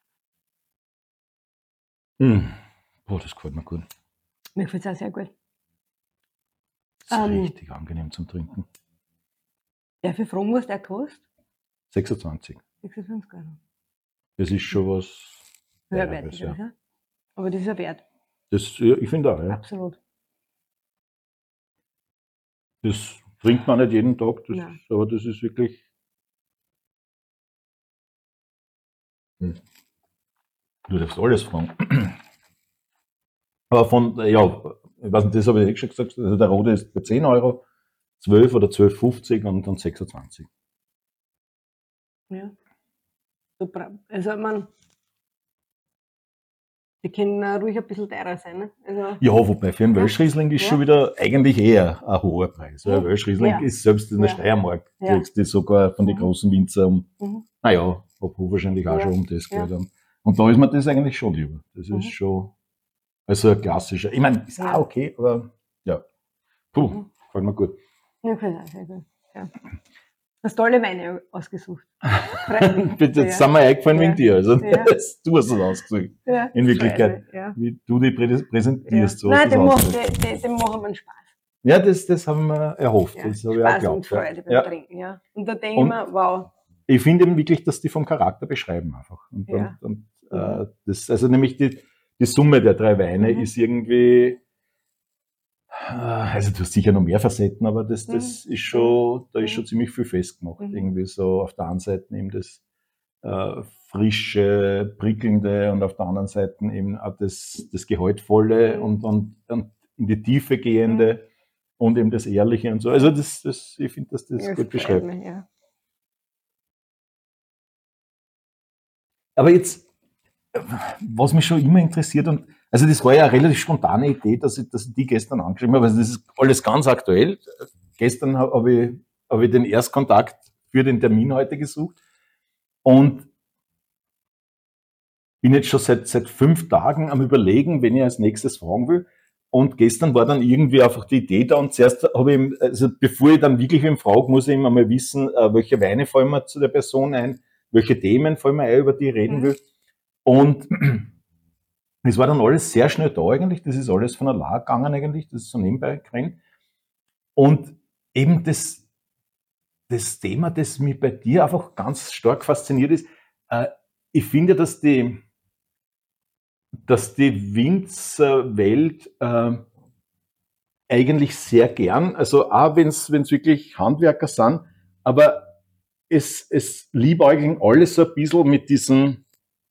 A: Mm. Boah, das gefällt mir gut.
B: Mir gefällt es auch sehr gut.
A: Das ist
B: Ähm.
A: richtig angenehm zum Trinken.
B: Darf ich fragen, was der kostet?
A: sechsundzwanzig.
B: sechsundzwanzig Euro.
A: Das ist schon was.
B: Höherwertiges,
A: ja.
B: ja. Aber das ist ja wert,
A: Das, ja, ich finde auch, ja.
B: absolut.
A: Das trinkt man nicht jeden Tag, das
B: Nein.
A: ist, aber das ist wirklich. Hm. Du darfst alles fragen. Aber von, ja, ich weiß nicht, das habe ich eh schon gesagt, also der rote ist bei zehn Euro, zwölf oder zwölf fünfzig und dann sechsundzwanzig.
B: Ja. Super. Also, man, die können äh, ruhig ein bisschen teurer sein. Ne? Also,
A: Ja, wobei für einen
B: Ja.
A: Welschriesling ist
B: Ja.
A: schon wieder eigentlich eher ein hoher Preis. Weil
B: Ja.
A: ein Welschriesling
B: Ja.
A: ist selbst in der
B: Ja.
A: Steiermark,
B: Ja.
A: kriegst du sogar von den
B: Mhm.
A: großen Winzer um,
B: mhm.
A: naja, Obhof wahrscheinlich auch
B: Ja.
A: schon um das
B: Ja.
A: Geld. Und, und da ist mir das eigentlich schon lieber. Das
B: Mhm.
A: ist schon, also ein klassischer. Ich meine, ist
B: Ja.
A: auch okay, aber ja. Puh,
B: Mhm.
A: gefällt mir gut.
B: Ja, okay, ja, sehr gut. Ja. Hast tolle Weine ausgesucht.
A: Jetzt
B: Ja.
A: sind wir eingefallen
B: Ja.
A: wegen dir. Also,
B: Ja.
A: du hast es ausgesucht.
B: Ja,
A: In Wirklichkeit,
B: Scheiße, ja.
A: wie du dich prä-
B: Ja.
A: präsentierst, so hast
B: Nein,
A: du
B: dem
A: es
B: macht,
A: ausgesucht.
B: dem, dem machen wir Spaß.
A: Ja, das, das haben wir erhofft.
B: Ja.
A: Das habe ich auch
B: Spaß und
A: geglaubt. Ja.
B: Freude beim
A: Ja.
B: Trinken. Ja. Und da denke ich
A: Und
B: mir, wow.
A: ich finde eben wirklich, dass die vom Charakter beschreiben einfach. Und,
B: Ja.
A: und, und
B: Mhm.
A: äh, das, also nämlich die, die Summe der drei Weine
B: Mhm.
A: ist irgendwie, äh, also du hast sicher noch mehr Facetten, aber das, das ist schon, da ist
B: Mhm.
A: schon ziemlich viel festgemacht.
B: Mhm.
A: Irgendwie so auf der einen Seite eben das äh, frische, prickelnde und auf der anderen Seite eben auch das, das Gehaltvolle
B: Mhm.
A: und, und, und in die Tiefe gehende und eben das Ehrliche und so. Also das, das, ich finde, dass das
B: Ja,
A: gut
B: das freut
A: beschreibt.
B: mich, ja.
A: Aber jetzt, äh, was mich schon immer interessiert, und also das war ja eine relativ spontane Idee, dass ich, dass ich die gestern angeschrieben habe. Also das ist alles ganz aktuell. Gestern habe hab ich, hab ich den Erstkontakt für den Termin heute gesucht und bin jetzt schon seit, seit fünf Tagen am Überlegen, wenn ich als nächstes fragen will. Und gestern war dann irgendwie einfach die Idee da und zuerst habe ich, ihm- also bevor ich dann wirklich ihm frage, muss ich ihm einmal wissen, äh, welche Weine fallen mir zu der Person ein, welche Themen fallen mir ein, über die ich reden
B: Mhm.
A: will. Und es war dann alles sehr schnell da eigentlich, das ist alles von allein gegangen eigentlich, das ist so nebenbei gerannt. Und eben das, das Thema, das mich bei dir einfach ganz stark fasziniert ist, äh, ich finde, dass die, dass die Winzerwelt äh, eigentlich sehr gern, also auch wenn es wirklich Handwerker sind, aber es, es liebäugeln alles so ein bisschen mit diesem,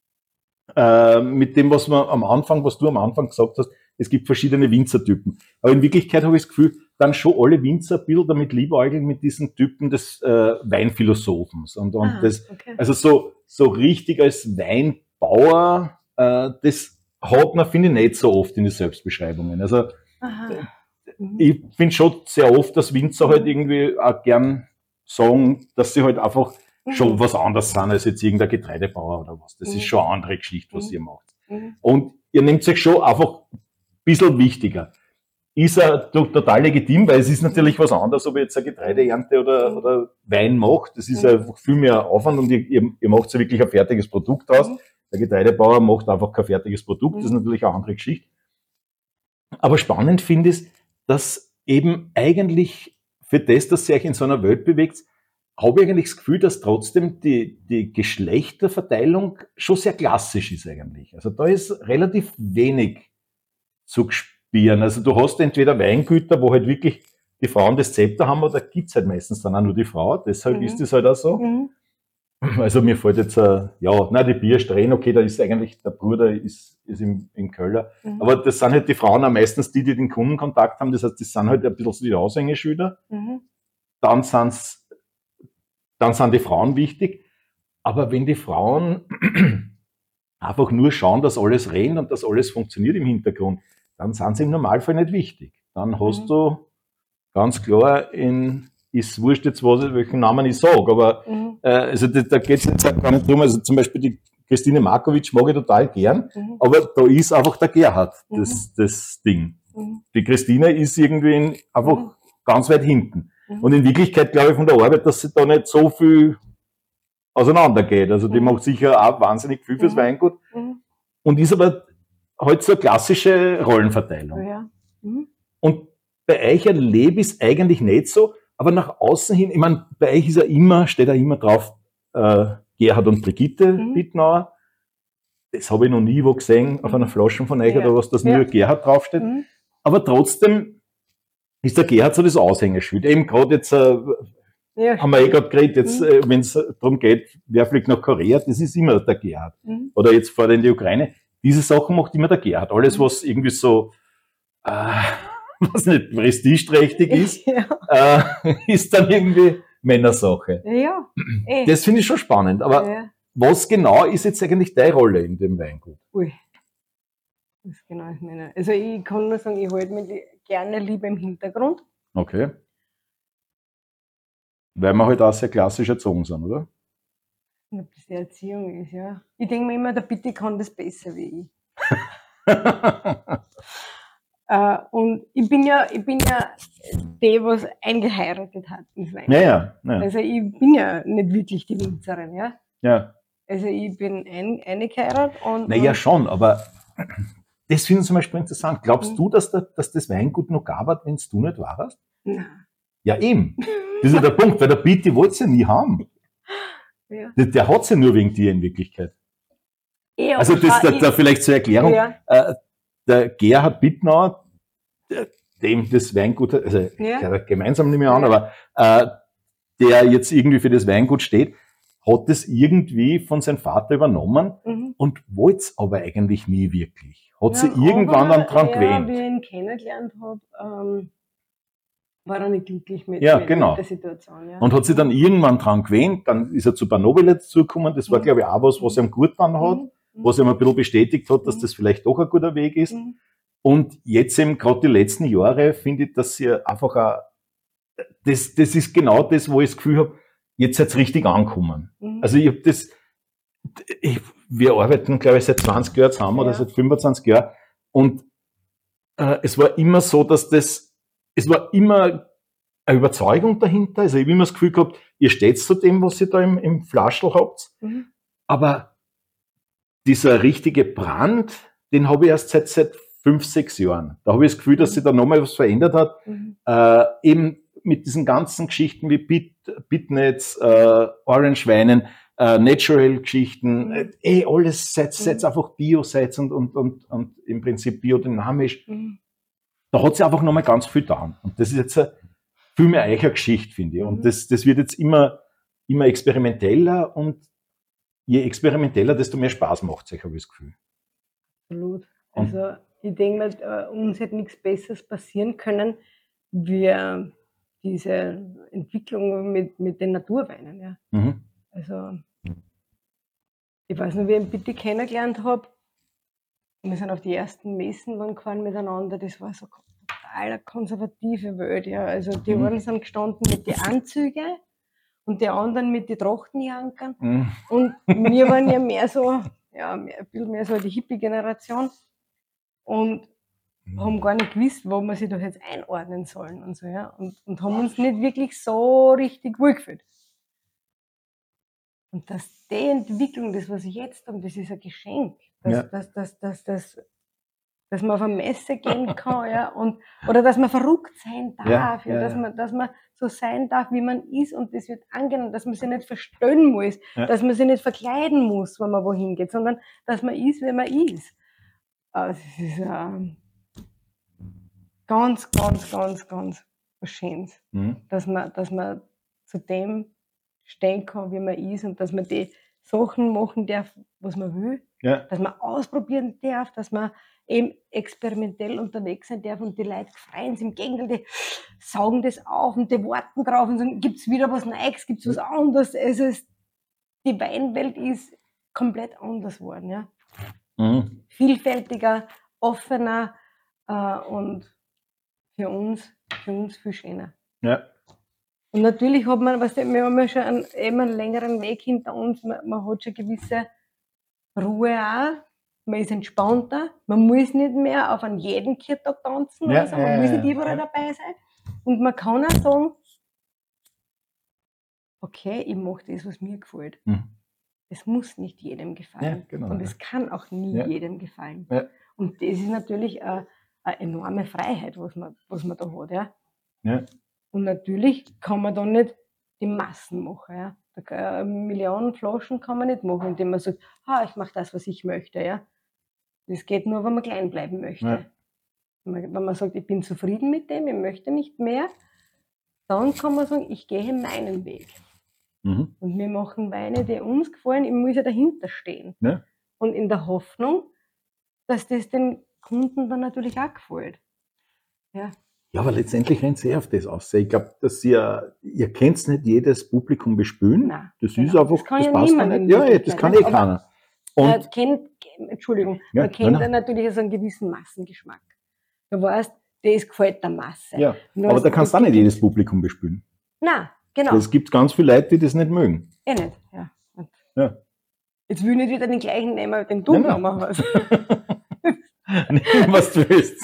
A: äh, mit dem, was man am Anfang, was du am Anfang gesagt hast, es gibt verschiedene Winzertypen. Aber in Wirklichkeit habe ich das Gefühl, dann schon alle Winzer ein bisschen damit liebäugeln mit diesen Typen des äh, Weinphilosophens. Und, und
B: Ah,
A: das,
B: okay.
A: also so, so richtig als Weinbauer, äh, das hat man, finde ich, nicht so oft in den Selbstbeschreibungen. Also
B: Aha. Mhm.
A: ich finde schon sehr oft, dass Winzer halt irgendwie auch gern sagen, dass sie halt einfach schon
B: Mhm.
A: was anderes sind als jetzt irgendein Getreidebauer oder was. Das
B: Mhm.
A: ist schon eine andere Geschichte, was
B: Mhm.
A: ihr macht.
B: Mhm.
A: Und ihr nehmt euch schon einfach ein bisschen wichtiger. Ist er to- total legitim, weil es ist natürlich was anderes, ob ihr jetzt eine Getreideernte oder,
B: Mhm.
A: oder Wein macht. Das ist
B: Mhm.
A: einfach viel mehr Aufwand und ihr, ihr, ihr macht so wirklich ein fertiges Produkt draus.
B: Mhm.
A: Der Getreidebauer macht einfach kein fertiges Produkt. Das ist
B: Mhm.
A: natürlich eine andere Geschichte. Aber spannend finde ich, dass eben eigentlich für das, dass ihr euch in so einer Welt bewegt, habe ich eigentlich das Gefühl, dass trotzdem die, die Geschlechterverteilung schon sehr klassisch ist eigentlich. Also da ist relativ wenig zu spüren. Also du hast entweder Weingüter, wo halt wirklich die Frauen das Zepter haben, oder gibt's halt meistens dann auch nur die Frau. Deshalb
B: Mhm.
A: ist das halt auch so.
B: Mhm.
A: Also mir fällt jetzt, äh, ja, nein, die Biersträhne, okay, da ist eigentlich, der Bruder ist, ist im, im Köller.
B: Mhm.
A: Aber das sind halt die Frauen auch meistens die, die den Kundenkontakt haben. Das heißt, das sind halt ein bisschen so die Aushängeschilder.
B: Mhm.
A: Dann sind's, dann sind die Frauen wichtig. Aber wenn die Frauen einfach nur schauen, dass alles rennt und dass alles funktioniert im Hintergrund, dann sind sie im Normalfall nicht wichtig. Dann hast
B: Mhm.
A: du ganz klar in, ist wurscht jetzt, was, ich- welchen Namen ich sage, aber
B: Mhm.
A: äh, also da, da geht es jetzt auch gar nicht drum. Also zum Beispiel die Christine Markovic mag ich total gern,
B: Mhm.
A: aber da ist einfach der Gerhard,
B: Mhm.
A: das, das Ding.
B: Mhm.
A: Die Christine ist irgendwie in, einfach
B: Mhm.
A: ganz weit hinten.
B: Mhm.
A: Und in Wirklichkeit glaube ich von der Arbeit, dass sie da nicht so viel auseinandergeht. Also die
B: Mhm.
A: macht sicher auch wahnsinnig viel fürs
B: Mhm.
A: Weingut
B: Mhm.
A: und ist aber halt so eine klassische Rollenverteilung.
B: Ja. Mhm.
A: Und bei euch erlebe ich es eigentlich nicht so, aber nach außen hin, ich meine, bei euch ist ja immer, steht ja immer drauf, äh, Gerhard und Brigitte
B: Mhm.
A: Bittnauer. Das habe ich noch nie wo gesehen, auf
B: Mhm.
A: einer Flasche von euch
B: Ja.
A: oder was, dass
B: Ja.
A: nur Gerhard draufsteht.
B: Mhm.
A: Aber trotzdem ist der Gerhard so das Aushängeschild. Eben gerade jetzt, äh,
B: Ja,
A: haben wir eh gerade geredet, jetzt,
B: Mhm.
A: äh, wenn es darum geht, wer fliegt nach Korea, das ist immer der Gerhard.
B: Mhm.
A: Oder jetzt fahrt er in die Ukraine. Diese Sachen macht immer der Gerhard. Alles,
B: Mhm.
A: was irgendwie so, äh, was nicht prestigeträchtig ist,
B: Ja,
A: äh, ist dann irgendwie Männersache.
B: ja. Eh.
A: Das finde ich schon spannend. Aber
B: Ja.
A: was genau ist jetzt eigentlich deine Rolle in dem Weingut?
B: Ui. Das ist genau das meine. Also ich kann nur sagen, ich halte mich li- gerne lieber im Hintergrund.
A: Okay. Weil wir halt auch sehr klassisch erzogen sind, oder?
B: Ob das die Erziehung ist, ja. Ich denke mir immer, der Bitte kann das besser wie ich. Äh, und ich bin ja, ich bin ja die, was eingeheiratet hat ins Wein.
A: ja, ja, ja.
B: Also ich bin ja nicht wirklich die Winzerin, ja.
A: ja.
B: Also ich bin ein, eingeheiratet und,
A: Naja,
B: und
A: schon, aber das finde ich zum Beispiel interessant. Glaubst
B: Mhm.
A: du, dass, der, dass das Weingut noch gab hat, wenn du nicht warst?
B: nein.
A: Ja, eben. Das ist ja der Punkt, weil der Pitti wollte es ja nie haben.
B: Ja.
A: Der, der hat es ja nur wegen dir in Wirklichkeit.
B: Eh,
A: Also
B: aber
A: das
B: schau,
A: da, da vielleicht zur Erklärung.
B: Ja.
A: Äh, der Gerhard Bittnauer, der, dem das Weingut, also
B: Ja.
A: ja. gemeinsam nehme ich an,
B: Ja.
A: aber äh, der jetzt irgendwie für das Weingut steht, hat das irgendwie von seinem Vater übernommen
B: Mhm.
A: und wollte es aber eigentlich nie wirklich. Hat
B: Ja,
A: sie irgendwann
B: aber,
A: dann dran
B: ja,
A: gewöhnt.
B: wie ich ihn kennengelernt habe, ähm, war er nicht glücklich mit,
A: Ja,
B: mit,
A: genau.
B: mit der Situation. Ja.
A: Und hat sich dann irgendwann dran gewöhnt, dann ist er zu Banovel dazugekommen, das war
B: Mhm.
A: glaube ich auch was, was ihm gut getan hat,
B: Mhm.
A: was ihm ein bisschen bestätigt hat, dass
B: Mhm.
A: das vielleicht doch ein guter Weg ist.
B: Mhm.
A: Und jetzt eben gerade die letzten Jahre finde ich, dass sie einfach auch, das, das ist genau das, wo ich das Gefühl habe, jetzt seid richtig angekommen.
B: Mhm.
A: Also ich habe das, ich, wir arbeiten glaube ich seit zwanzig Jahren zusammen
B: Ja.
A: oder seit fünfundzwanzig Jahren und äh, es war immer so, dass das, es war immer eine Überzeugung dahinter. Also ich habe immer das Gefühl gehabt, ihr steht zu dem, was ihr da im, im Flaschl habt,
B: Mhm.
A: aber dieser richtige Brand, den habe ich erst seit, seit fünf, sechs Jahren. Da habe ich das Gefühl, dass
B: Mhm.
A: sich da nochmal was verändert hat.
B: Mhm.
A: Äh, eben mit diesen ganzen Geschichten wie Bit, Bitnetz, äh, Orange-Weinen, äh, Natural-Geschichten,
B: Mhm.
A: äh, eh alles, seid,
B: Mhm.
A: seid einfach Bio, seid und, und, und, und im Prinzip biodynamisch.
B: Mhm.
A: Da hat sich einfach nochmal ganz viel getan. Und das ist jetzt eine viel mehr eicher Geschichte, finde ich. Und
B: Mhm.
A: das, das wird jetzt immer, immer experimenteller und je experimenteller, desto mehr Spaß macht es euch, habe ich das Gefühl.
B: Absolut.
A: Und-
B: Also ich denke mir, äh, uns hätte nichts Besseres passieren können, wie äh, diese Entwicklung mit, mit den Naturweinen. Ja.
A: Mhm.
B: Also ich weiß noch, wie ich ihn bitte kennengelernt habe. Wir sind auf die ersten Messen dann gefahren miteinander. Das war so total eine konservative Welt. Ja. Also die
A: Mhm.
B: einen sind gestanden mit den Anzügen und die anderen mit den Trachtenjankern.
A: Mhm.
B: Und wir waren ja mehr so, ja, mehr, ein bisschen mehr so die Hippie-Generation und haben gar nicht gewusst, wo wir sich da jetzt einordnen sollen und so, ja. Und, und haben uns nicht wirklich so richtig wohlgefühlt. Und dass die Entwicklung, das, was ich jetzt habe, das ist ein Geschenk. Dass,
A: Ja.
B: dass, dass, dass, dass, dass man auf eine Messe gehen kann, ja, und, oder dass man verrückt sein darf,
A: Ja,
B: ja,
A: ja,
B: dass,
A: ja.
B: man, dass man so sein darf, wie man ist und das wird angenommen, dass man sich nicht verstellen muss,
A: Ja.
B: dass man sich nicht verkleiden muss, wenn man wohin geht, sondern dass man ist, wie man ist. Also, das ist ähm, ganz, ganz, ganz, ganz was Schönes,
A: Mhm.
B: dass man, dass man zu dem stehen kann, wie man ist und dass man die Sachen machen darf, was man will,
A: Ja.
B: dass man ausprobieren darf, dass man eben experimentell unterwegs sein darf und die Leute freuen sich. Im Gegenteil, die saugen das auf und die warten drauf und sagen, gibt es wieder was Neues, gibt es was anderes. Also es, die Weinwelt ist komplett anders geworden. Ja.
A: Mhm.
B: Vielfältiger, offener äh, und für uns, für uns viel schöner.
A: Ja.
B: Und natürlich hat man, weißt du, wir haben ja schon einen, eben einen längeren Weg hinter uns, man, man hat schon gewisse Ruhe auch, man ist entspannter, man muss nicht mehr auf einen jeden Kirtag tanzen,
A: Ja,
B: oder so. Man
A: ja,
B: muss
A: ja,
B: nicht überall
A: ja.
B: dabei sein. Und man kann auch sagen, okay, ich mache das, was mir gefällt.
A: Mhm.
B: Es muss nicht jedem
A: Ja,
B: gefallen.
A: genau,
B: Und
A: ja.
B: es kann auch nie
A: Ja.
B: jedem gefallen.
A: Ja.
B: Und das ist natürlich eine, eine enorme Freiheit, was man, was man da hat. Ja.
A: Ja.
B: Und natürlich kann man da nicht die Massen machen. Ja. Da kann, Millionen Flaschen kann man nicht machen, indem man sagt, ah, ich mache das, was ich möchte. Ja. Das geht nur, wenn man klein bleiben möchte.
A: Ja.
B: Wenn man, wenn man sagt, ich bin zufrieden mit dem, ich möchte nicht mehr, dann kann man sagen, ich gehe meinen Weg.
A: Mhm.
B: Und wir machen Weine, die uns gefallen, ich muss ja dahinter stehen.
A: Ja.
B: Und in der Hoffnung, dass das den Kunden dann natürlich auch gefällt. Ja.
A: Ja, aber letztendlich rennt es eh auf das aus. Ich glaube, dass ihr, ihr könnt nicht jedes Publikum bespülen.
B: Nein,
A: das
B: genau.
A: ist einfach,
B: Das kann
A: das
B: ja
A: passt ja
B: niemand
A: nicht.
B: in
A: Ja, eh, das
B: Wirklichkeit,
A: kann
B: ne?
A: eh
B: Aber
A: keiner.
B: Man
A: Und
B: kennt, Entschuldigung,
A: Ja,
B: man kennt
A: nein,
B: dann
A: nein.
B: natürlich so einen gewissen Massengeschmack. Du weißt, das gefällt der Masse.
A: ja,
B: Und du
A: aber
B: hast-
A: da kannst du
B: es
A: auch nicht
B: gibt-
A: jedes Publikum bespülen.
B: Nein, genau.
A: Es gibt ganz viele Leute, die das nicht mögen.
B: Eh nicht. Ja. Und
A: Ja.
B: jetzt will ich nicht wieder den gleichen nehmen, den du
A: Nein, nein.
B: genommen hast.
A: Nimm, was du willst.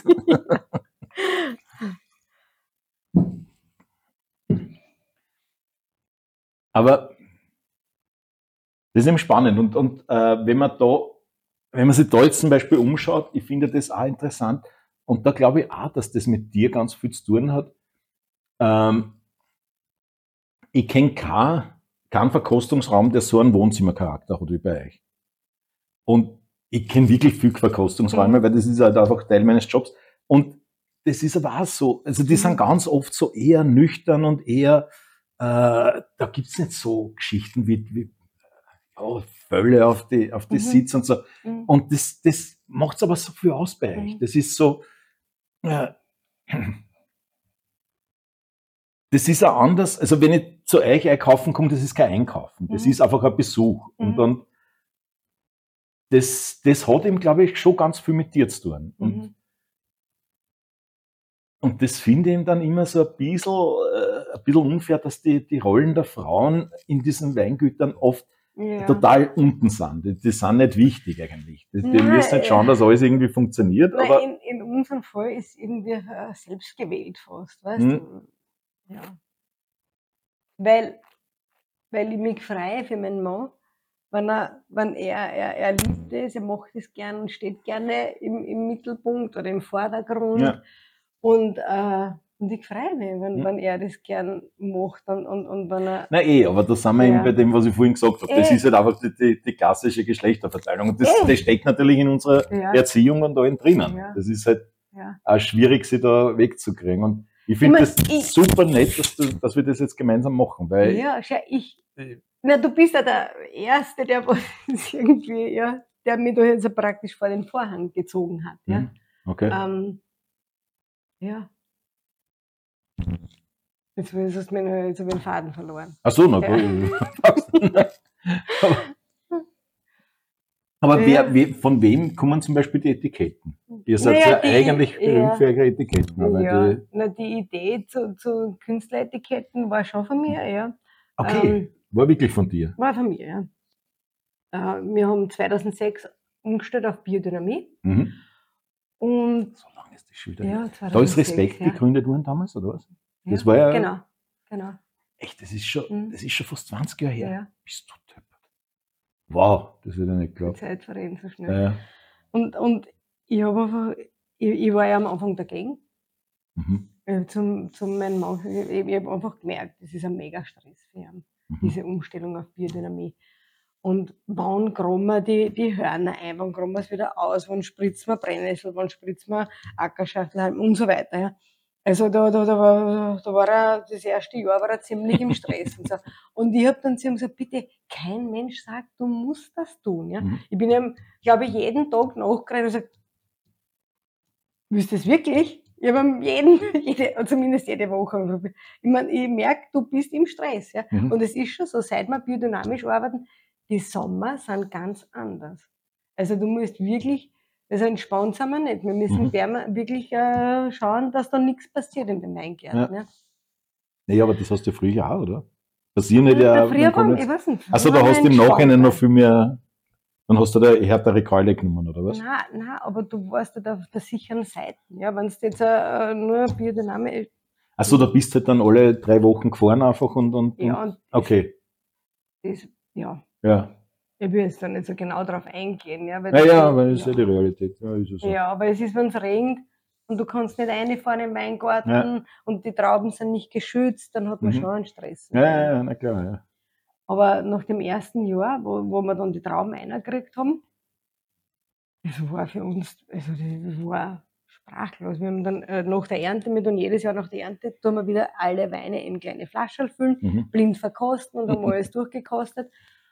A: Aber das ist eben spannend. Und, und äh, wenn man da, wenn man sich da jetzt zum Beispiel umschaut, ich finde das auch interessant. Und da glaube ich auch, dass das mit dir ganz viel zu tun hat. Ähm, ich kenne keinen keinen Verkostungsraum, der so einen Wohnzimmercharakter hat wie bei euch. Und ich kenne wirklich viele Verkostungsräume,
B: Mhm.
A: weil das ist halt einfach Teil meines Jobs. Und das ist aber auch so. Also die
B: Mhm.
A: sind ganz oft so eher nüchtern und eher, äh, da gibt's nicht so Geschichten wie, wie oh, Völle auf die, auf die
B: Mhm.
A: Sitz und so.
B: Mhm.
A: Und das, das macht's aber so viel aus bei euch.
B: Mhm.
A: Das ist so, äh, das ist auch anders. Also wenn ich zu euch einkaufen komme, das ist kein Einkaufen. Das
B: Mhm.
A: ist einfach ein Besuch. Und
B: Mhm.
A: dann, das, das hat eben, glaube ich, schon ganz viel mit dir zu tun. Und,
B: Mhm.
A: und das finde ich ihm dann immer so ein bisschen, äh, ein bisschen unfair, dass die, die Rollen der Frauen in diesen Weingütern oft
B: Ja.
A: total unten sind. Die, die sind nicht wichtig eigentlich. Die, die
B: Nein,
A: müssen nicht schauen,
B: ja.
A: dass alles irgendwie funktioniert,
B: Nein,
A: aber
B: in, in unserem Fall ist irgendwie äh, selbst gewählt fast, weißt
A: Hm.
B: du? Ja. Weil, weil ich mich freue für meinen Mann, wenn er, wenn er, er, er liebt es, er macht es gern und steht gerne im, im Mittelpunkt oder im Vordergrund.
A: ja.
B: Und, äh, und ich freue mich, wenn,
A: Hm.
B: wenn er das gern macht und, und, und wenn er.
A: Na eh, aber da sind wir
B: Ja.
A: eben bei dem, was ich vorhin gesagt habe. Das
B: Eh.
A: ist halt einfach die, die, die klassische Geschlechterverteilung. Und das,
B: Eh.
A: das steckt natürlich in unserer
B: Ja.
A: Erziehung und allen drinnen.
B: Ja.
A: Das ist halt
B: Ja.
A: auch schwierig, sie da wegzukriegen. Und ich finde
B: Ich mein,
A: das
B: ich-
A: super nett, dass, du, dass wir das jetzt gemeinsam machen, weil
B: Ja, schau, ich.
A: äh,
B: Na, du bist ja der Erste, der was irgendwie, ja, der mich da jetzt praktisch vor den Vorhang gezogen hat. Ja.
A: hm, okay.
B: Ähm, ja. Jetzt hast du mir noch- jetzt hab ich den Faden verloren.
A: Ach so, na
B: Ja.
A: gut. aber aber
B: Ja.
A: wer, wer, von wem kommen zum Beispiel die Etiketten? Ihr seid
B: Naja,
A: ja
B: die-
A: eigentlich berühmt
B: ja.
A: für eure Etiketten. Aber
B: Ja,
A: die,
B: na, die Idee zu, zu Künstleretiketten war schon von mir, ja.
A: okay,
B: Ähm,
A: war wirklich von dir.
B: war von mir, ja. Äh, wir haben zweitausendsechs umgestellt auf Biodynamie
A: Mhm.
B: und
A: So lange ist das schon wieder.
B: ja,
A: her. Da ist
B: zweitausendsechs,
A: Respekt
B: ja.
A: gegründet worden damals, oder was?
B: Ja,
A: Das war ja-
B: Genau, genau.
A: Echt, das ist schon,
B: Mhm.
A: das ist schon fast zwanzig Jahre her.
B: Ja,
A: Bist du deppert. Wow, das hätte ich nicht
B: die
A: geglaubt.
B: Zeit verrennt so schnell.
A: Ja, ja.
B: Und, und ich habe einfach, ich, ich war ja am Anfang dagegen.
A: Mhm.
B: Äh, Zum, zum meinem Mann, ich, ich habe einfach gemerkt, das ist ein mega Stress für ihn,
A: Mhm.
B: diese Umstellung auf Biodynamie. Und wann graben wir die, die Hörner ein, wann graben wir es wieder aus, wann spritzen wir Brennnessel, wann spritzen wir Ackerschachtelhalm und so weiter. Ja. Also da, da, da, war, da war er, das erste Jahr war er ziemlich im Stress. Und, so. Und ich habe dann zu ihm gesagt, bitte, kein Mensch sagt, du musst das tun. Ja.
A: Mhm.
B: Ich bin ihm, glaube ich, jeden Tag nachgerannt und gesagt, willst du das wirklich? Ich habe ihm jeden, jede, zumindest jede Woche. Ich meine, ich merke, du bist im Stress. Ja?
A: Mhm.
B: Und es ist schon so, seit wir biodynamisch arbeiten, die Sommer sind ganz anders. Also du musst wirklich, also entspannt sind wir nicht. Wir müssen
A: Mhm.
B: perma- wirklich äh, schauen, dass da nichts passiert in den Weingärten. Ja.
A: Nee, aber das hast du früher auch, oder? Passieren nicht
B: Ja,
A: ja.
B: früher war, ich weiß nicht, früher
A: Also da
B: war
A: hast du im
B: man
A: Nachhinein noch
B: entspannter.
A: viel mehr, dann hast du da härtere Keule genommen, oder was?
B: Nein, nein, aber du warst halt auf der sicheren Seite. Ja, wenn du jetzt äh, nur biodynamisch.
A: Achso, da bist du halt dann alle drei Wochen gefahren einfach und, und,
B: Ja,
A: und
B: und das,
A: okay,
B: das, ja.
A: ja.
B: Ich will jetzt da nicht so genau drauf eingehen. Ja, weil
A: Naja,
B: das-
A: weil das ist ja
B: ja.
A: die Realität. Ja, ist ja so.
B: Ja, aber es ist, wenn es regnet und du kannst nicht reinfahren im Weingarten
A: Ja.
B: und die Trauben sind nicht geschützt, dann hat man
A: Mhm.
B: schon einen Stress.
A: Ja, ja, ja, na klar, ja.
B: Aber nach dem ersten Jahr, wo, wo wir dann die Trauben reingekriegt haben, das war für uns, also das war sprachlos. Wir haben dann äh, nach der Ernte, wir tun jedes Jahr nach der Ernte, tun wir wieder alle Weine in kleine Flaschen füllen,
A: Mhm.
B: blind verkosten und haben alles durchgekostet.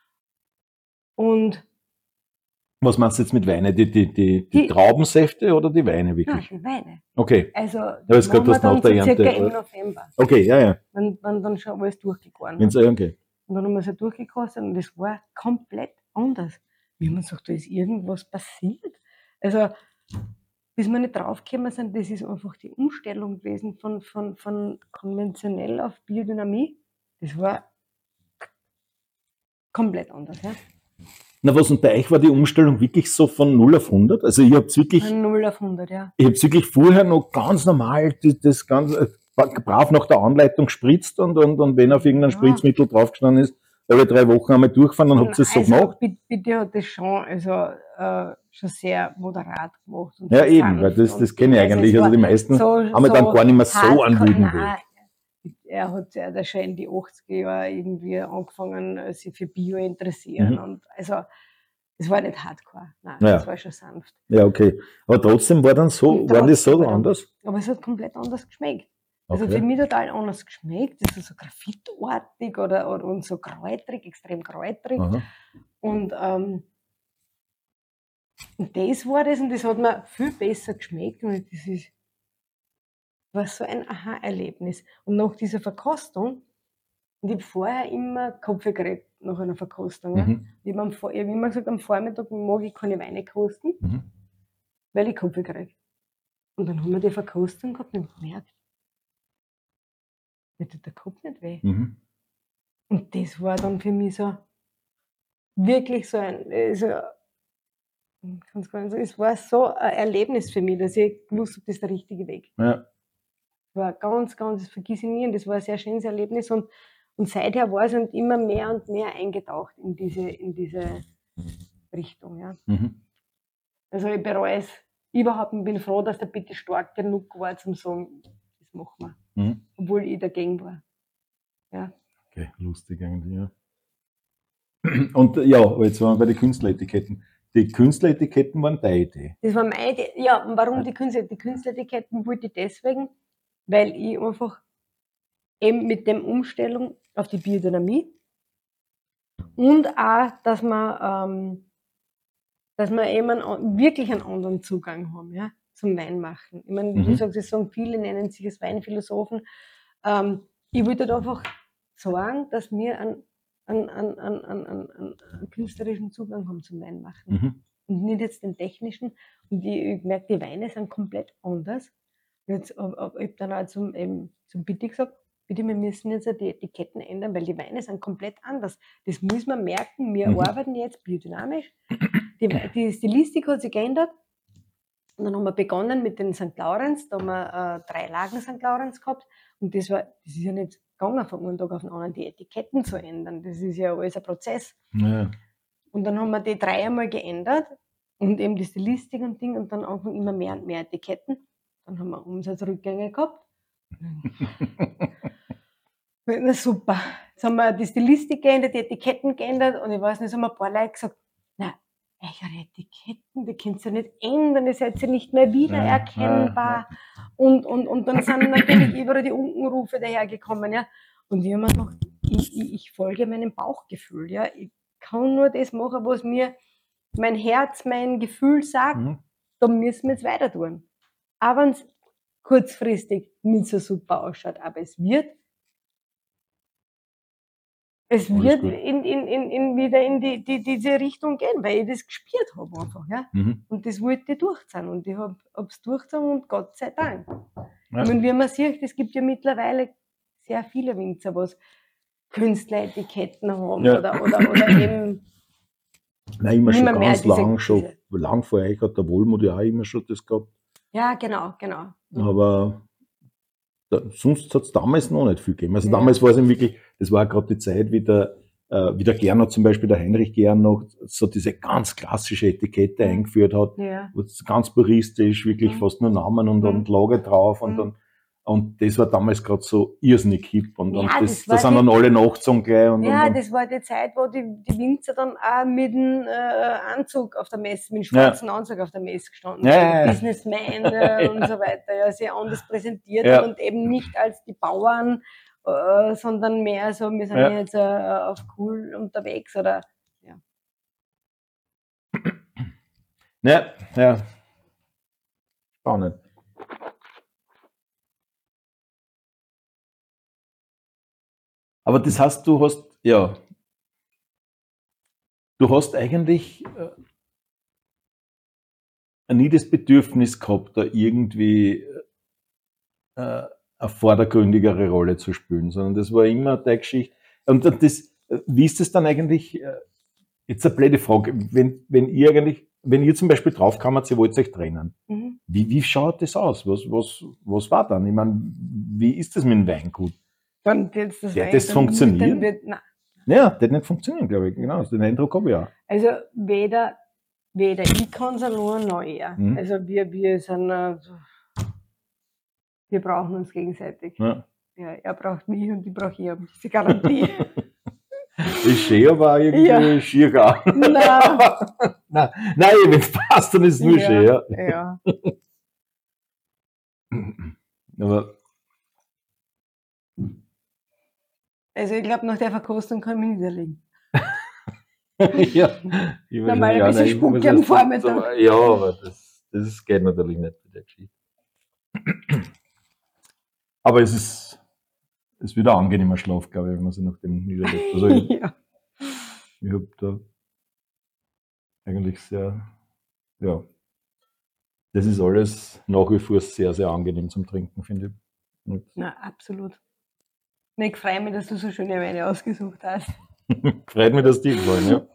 B: Und
A: Was meinst du jetzt mit Weine? Die, die, die, die,
B: Die-
A: Traubensäfte oder die Weine
B: ja,
A: wirklich?
B: die Weine.
A: Okay.
B: Also
A: ist grad
B: machen wir
A: was nach
B: dann
A: der
B: so circa
A: Ernte,
B: im
A: oder?
B: November,
A: Okay, ja, ja.
B: wenn, wenn dann schon alles durchgegoren
A: Wenn's,
B: hat.
A: okay.
B: Und dann haben wir es ja durchgekostet und das war komplett anders. Wir haben uns gedacht, da ist irgendwas passiert. Also, bis wir nicht draufgekommen sind, das ist einfach die Umstellung gewesen von, von, von konventionell auf Biodynamie. Das war komplett anders. Ja?
A: Na was, und bei euch war die Umstellung wirklich so von null auf hundert? Also ihr habt wirklich,
B: Von null auf hundert, ja.
A: ihr habt wirklich vorher noch ganz normal das, das ganze, brav nach der Anleitung gespritzt und, und, und wenn auf irgendein
B: Ja.
A: Spritzmittel draufgestanden ist, alle drei Wochen einmal durchfahren, dann habt ihr es so
B: also,
A: gemacht.
B: bi- Bitte hat das schon, also, äh, schon sehr moderat gemacht. Und
A: Ja,
B: sehr
A: eben, weil
B: sanft
A: das,
B: und
A: das kenne ich
B: also
A: eigentlich.
B: es
A: Also die
B: war
A: meisten
B: so-
A: haben wir dann
B: so
A: gar nicht mehr so
B: hardcore-
A: an Wüden
B: Nein,
A: weh.
B: er hat ja da schon in die achtziger Jahre irgendwie angefangen, äh, sich für Bio interessieren.
A: Mhm.
B: Und also, es war nicht hardcore. Nein,
A: Ja.
B: das war schon sanft.
A: Ja, okay. Aber trotzdem war dann so,
B: Und
A: waren die so
B: trotzdem war dann-
A: anders?
B: Aber es hat komplett anders geschmeckt. Also
A: Okay.
B: für mich total anders geschmeckt. Das ist so graphitartig oder, oder und so kräutrig, extrem kräutrig.
A: Aha.
B: Und, ähm, und das war das und das hat mir viel besser geschmeckt. Und das ist, war so ein Aha-Erlebnis. Und nach dieser Verkostung, und ich habe vorher immer Kopf gekriegt nach einer Verkostung. Ja.
A: Mhm.
B: Ich habe am Vor- ich hab immer gesagt, am Vormittag mag ich keine Weine kosten,
A: Mhm.
B: weil ich Kopf kriege. Und dann haben wir die Verkostung gehabt und ich hab gemerkt, mir tut der Kopf nicht weh.
A: Mhm.
B: Und das war dann für mich so wirklich so ein, also, ich kann's gar nicht sagen, es war so ein Erlebnis für mich, dass ich gewusst habe, das ist der richtige Weg.
A: Ja.
B: Es war ganz, ganz, das vergiss ich nie und das war ein sehr schönes Erlebnis und, und seither war es und immer mehr und mehr eingetaucht in diese, in diese Richtung. Ja.
A: Mhm.
B: Also ich bereue es überhaupt und bin froh, dass der bitte stark genug war zum sagen, das machen wir.
A: Mhm.
B: Obwohl ich dagegen war. Ja.
A: Okay, lustig eigentlich, ja. Und äh, ja, jetzt waren wir bei den Künstleretiketten. Die Künstleretiketten waren deine Idee.
B: Das war meine Idee. Ja, und warum die Künstler, die Künstleretiketten wollte ich deswegen, weil ich einfach eben mit der Umstellung auf die Biodynamie und auch, dass man, ähm, dass wir eben einen, wirklich einen anderen Zugang haben, ja, zum Weinmachen. Ich meine, wie
A: Mhm.
B: du sagst, das sagen viele, nennen sich als Weinphilosophen. Ähm, ich wollte halt einfach sagen, dass wir einen, einen, einen, einen, einen, einen, einen künstlerischen Zugang haben zum Weinmachen.
A: Mhm.
B: Und nicht jetzt den technischen. Und ich, ich merke, die Weine sind komplett anders. Und jetzt habe hab ich dann auch zum, eben, zum Bitte gesagt, bitte, wir müssen jetzt die Etiketten ändern, weil die Weine sind komplett anders. Das muss man merken, wir
A: Mhm.
B: arbeiten jetzt biodynamisch. Die, die Stilistik hat sich geändert. Und dann haben wir begonnen mit den Sankt Laurens, da haben wir äh, drei Lagen Sankt Laurens gehabt. Und das war, das ist ja nicht gegangen von einem Tag auf den anderen, die Etiketten zu ändern. Das ist ja alles ein Prozess.
A: Ja.
B: Und dann haben wir die drei einmal geändert und eben die Stilistik und Ding und dann angefangen immer mehr und mehr Etiketten. Dann haben wir Umsatzrückgänge gehabt. Na super. Jetzt haben wir die Stilistik geändert, die Etiketten geändert und ich weiß nicht, es haben ein paar Leute gesagt, na, eure Etiketten, die könnt ihr nicht ändern, ihr seid ja nicht mehr wiedererkennbar. Und, und, und dann sind natürlich überall die Unkenrufe dahergekommen, ja. Und ich habe mir gedacht, ich, ich, ich folge meinem Bauchgefühl, ja. Ich kann nur das machen, was mir mein Herz, mein Gefühl sagt,
A: Mhm.
B: da müssen wir jetzt weiter tun. Auch wenn es kurzfristig nicht so super ausschaut, aber es wird Es
A: Alles
B: wird
A: gut.
B: in, in, in, in wieder in die, die, diese Richtung gehen, weil ich das gespürt habe einfach. Ja?
A: Mhm.
B: Und das wollte ich durchziehen. Und ich habe es durchgezogen und Gott sei Dank.
A: Ja.
B: Ich meine, wie man sieht, es gibt ja mittlerweile sehr viele Winzer, was Künstleretiketten haben
A: Ja.
B: oder, oder, oder eben.
A: Nein, immer
B: Nicht
A: schon
B: mehr mehr
A: ganz
B: diese-
A: lang, schon
B: diese-
A: lang vor euch hat der Wohlmut ja auch immer schon das gehabt.
B: Ja, genau, genau.
A: Aber da, sonst hat es damals noch nicht viel gegeben. Also
B: Ja.
A: damals war es eben wirklich, das war gerade die Zeit, wie der, äh, wie der Gernot zum Beispiel, der Heinrich Gernot, so diese ganz klassische Etikette
B: Mhm.
A: eingeführt hat,
B: Ja.
A: wo es ganz puristisch, wirklich
B: Mhm.
A: fast nur Namen und,
B: Mhm.
A: und Lage drauf und
B: Mhm.
A: dann Und das war damals gerade so irrsinnig hip. Und,
B: Ja,
A: und
B: das
A: das,
B: war
A: da sind
B: die-
A: dann alle nachgezogen gleich. Und,
B: Ja,
A: und, und,
B: das war die Zeit, wo die, die Winzer dann auch mit dem äh, Anzug auf der Messe, mit dem schwarzen Anzug auf der Messe gestanden
A: Ja,
B: sind,
A: ja, ja.
B: Businessman äh, und so weiter, ja, sehr anders präsentiert
A: Ja.
B: haben und eben nicht als die Bauern, äh, sondern mehr so, wir sind
A: Ja.
B: jetzt äh, auf cool unterwegs oder ja.
A: ja, ja. Spannend. Aber das heißt, du hast, ja, du hast eigentlich äh, nie das Bedürfnis gehabt, da irgendwie äh, eine vordergründigere Rolle zu spielen, sondern das war immer deine Geschichte. Und das, wie ist das dann eigentlich, äh, jetzt eine blöde Frage, wenn, wenn ihr eigentlich, wenn ihr zum Beispiel draufkammert, ihr wollt euch trennen,
B: Mhm.
A: wie, wie schaut das aus? Was, was, was war dann? Ich meine, wie ist das mit dem Weingut?
B: Dann jetzt das
A: Der
B: Wein,
A: das
B: dann
A: funktioniert?
B: Dann wird, nein.
A: Ja, das hat nicht funktionieren, glaube ich. Genau, den Eindruck habe ich auch.
B: Also weder, weder ich kann es allein noch er.
A: Mhm.
B: Also wir, wir sind, äh, wir brauchen uns gegenseitig.
A: Ja.
B: Ja, er braucht mich und ich brauche ihn. Diese Garantie.
A: Ist schön, aber irgendwie
B: Ja.
A: schier auch.
B: Nein.
A: Nein, nein, wenn es passt, dann ist es nur
B: Ja,
A: schön. Ja.
B: ja.
A: Aber
B: Also ich glaube, nach der Verkostung kann ich mich niederlegen.
A: ja, ich
B: Normalerweise
A: wahrscheinlich auch, nein,
B: spuckt
A: ich
B: am
A: muss erst-
B: Vormittag.
A: Ja, aber das, das geht natürlich nicht mit der Geschichte. Aber es ist, es ist wieder ein angenehmer Schlaf, glaube ich, wenn man sich nach dem niederlegt. Also ich,
B: Ja.
A: ich habe da eigentlich sehr, ja, das ist alles nach wie vor sehr, sehr angenehm zum Trinken, finde ich. Und
B: Na, absolut. Na, ich freue mich, dass du so schöne Weine ausgesucht hast.
A: freut mich, dass die gefallen, ja.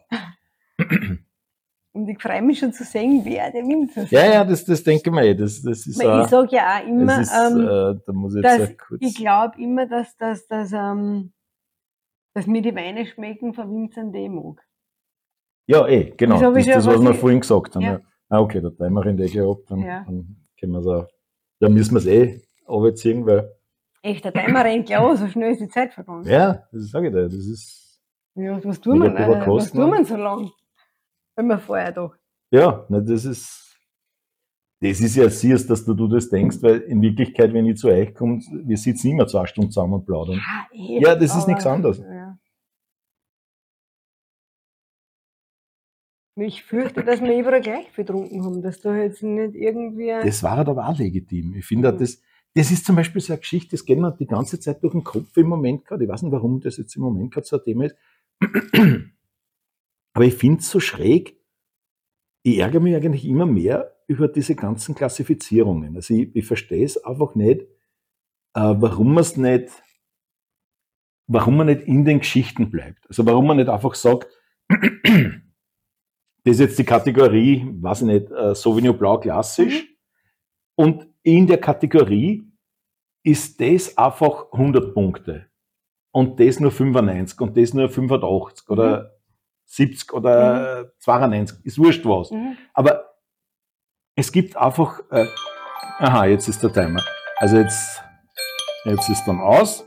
B: Und ich freue mich schon zu sehen, wer der Winzer ist.
A: Ja, ja, das, das denke ich mir eh. Das, das ist,
B: Weil
A: auch,
B: ich sage ja auch immer,
A: das ist
B: ähm,
A: äh, da muss ich
B: dass
A: jetzt auch kurz.
B: ich glaube immer, dass, dass, dass, ähm, dass mir die Weine schmecken von Winzern, die ich mag.
A: Ja, eh, genau.
B: Das hab
A: Das
B: ich
A: ist das,
B: schon,
A: was
B: was
A: wir
B: ich-
A: vorhin gesagt haben.
B: Ja.
A: Ja. Ah, okay, der Timer rennt eh gleich ab, dann,
B: Ja.
A: dann können wir es auch. Da müssen wir es eh runterziehen, weil,
B: Echt, der Timer rennt klar, so schnell ist die Zeit vergangen.
A: ja, das sage ich dir, das ist,
B: Ja, was tun wir,
A: Mega drüber
B: äh, was
A: kosten
B: tun
A: und-
B: wir so lang? Wenn wir vorher doch.
A: ja, ne, das ist, das ist ja siehst, dass du, du das denkst, weil in Wirklichkeit, wenn ich zu euch komme, wir sitzen immer zwei Stunden zusammen und plaudern.
B: Ah, eh,
A: Ja, das ist
B: aber-
A: nichts anderes.
B: Ja. Ich fürchte, dass wir überall gleich betrunken haben, dass da jetzt nicht irgendwie.
A: Das war halt aber auch legitim. Ich finde, das, das ist zum Beispiel so eine Geschichte, das geht mir die ganze Zeit durch den Kopf im Moment gerade. Ich weiß nicht, warum das jetzt im Moment gerade so ein Thema ist. Aber ich finde es so schräg. Ich ärgere mich eigentlich immer mehr über diese ganzen Klassifizierungen. Also ich, ich verstehe es einfach nicht, äh, warum man es nicht, warum man nicht in den Geschichten bleibt. Also warum man nicht einfach sagt, das ist jetzt die Kategorie, weiß ich nicht, äh, Sauvignon Blanc klassisch.
B: Mhm.
A: Und in der Kategorie ist das einfach hundert Punkte. Und das nur fünfundneunzig und das nur fünfundachtzig
B: Mhm.
A: oder siebzig oder äh, zweiundneunzig. Ist wurscht was.
B: Mhm.
A: Aber es gibt einfach, äh, aha, jetzt ist der Timer. Also jetzt, jetzt ist dann aus.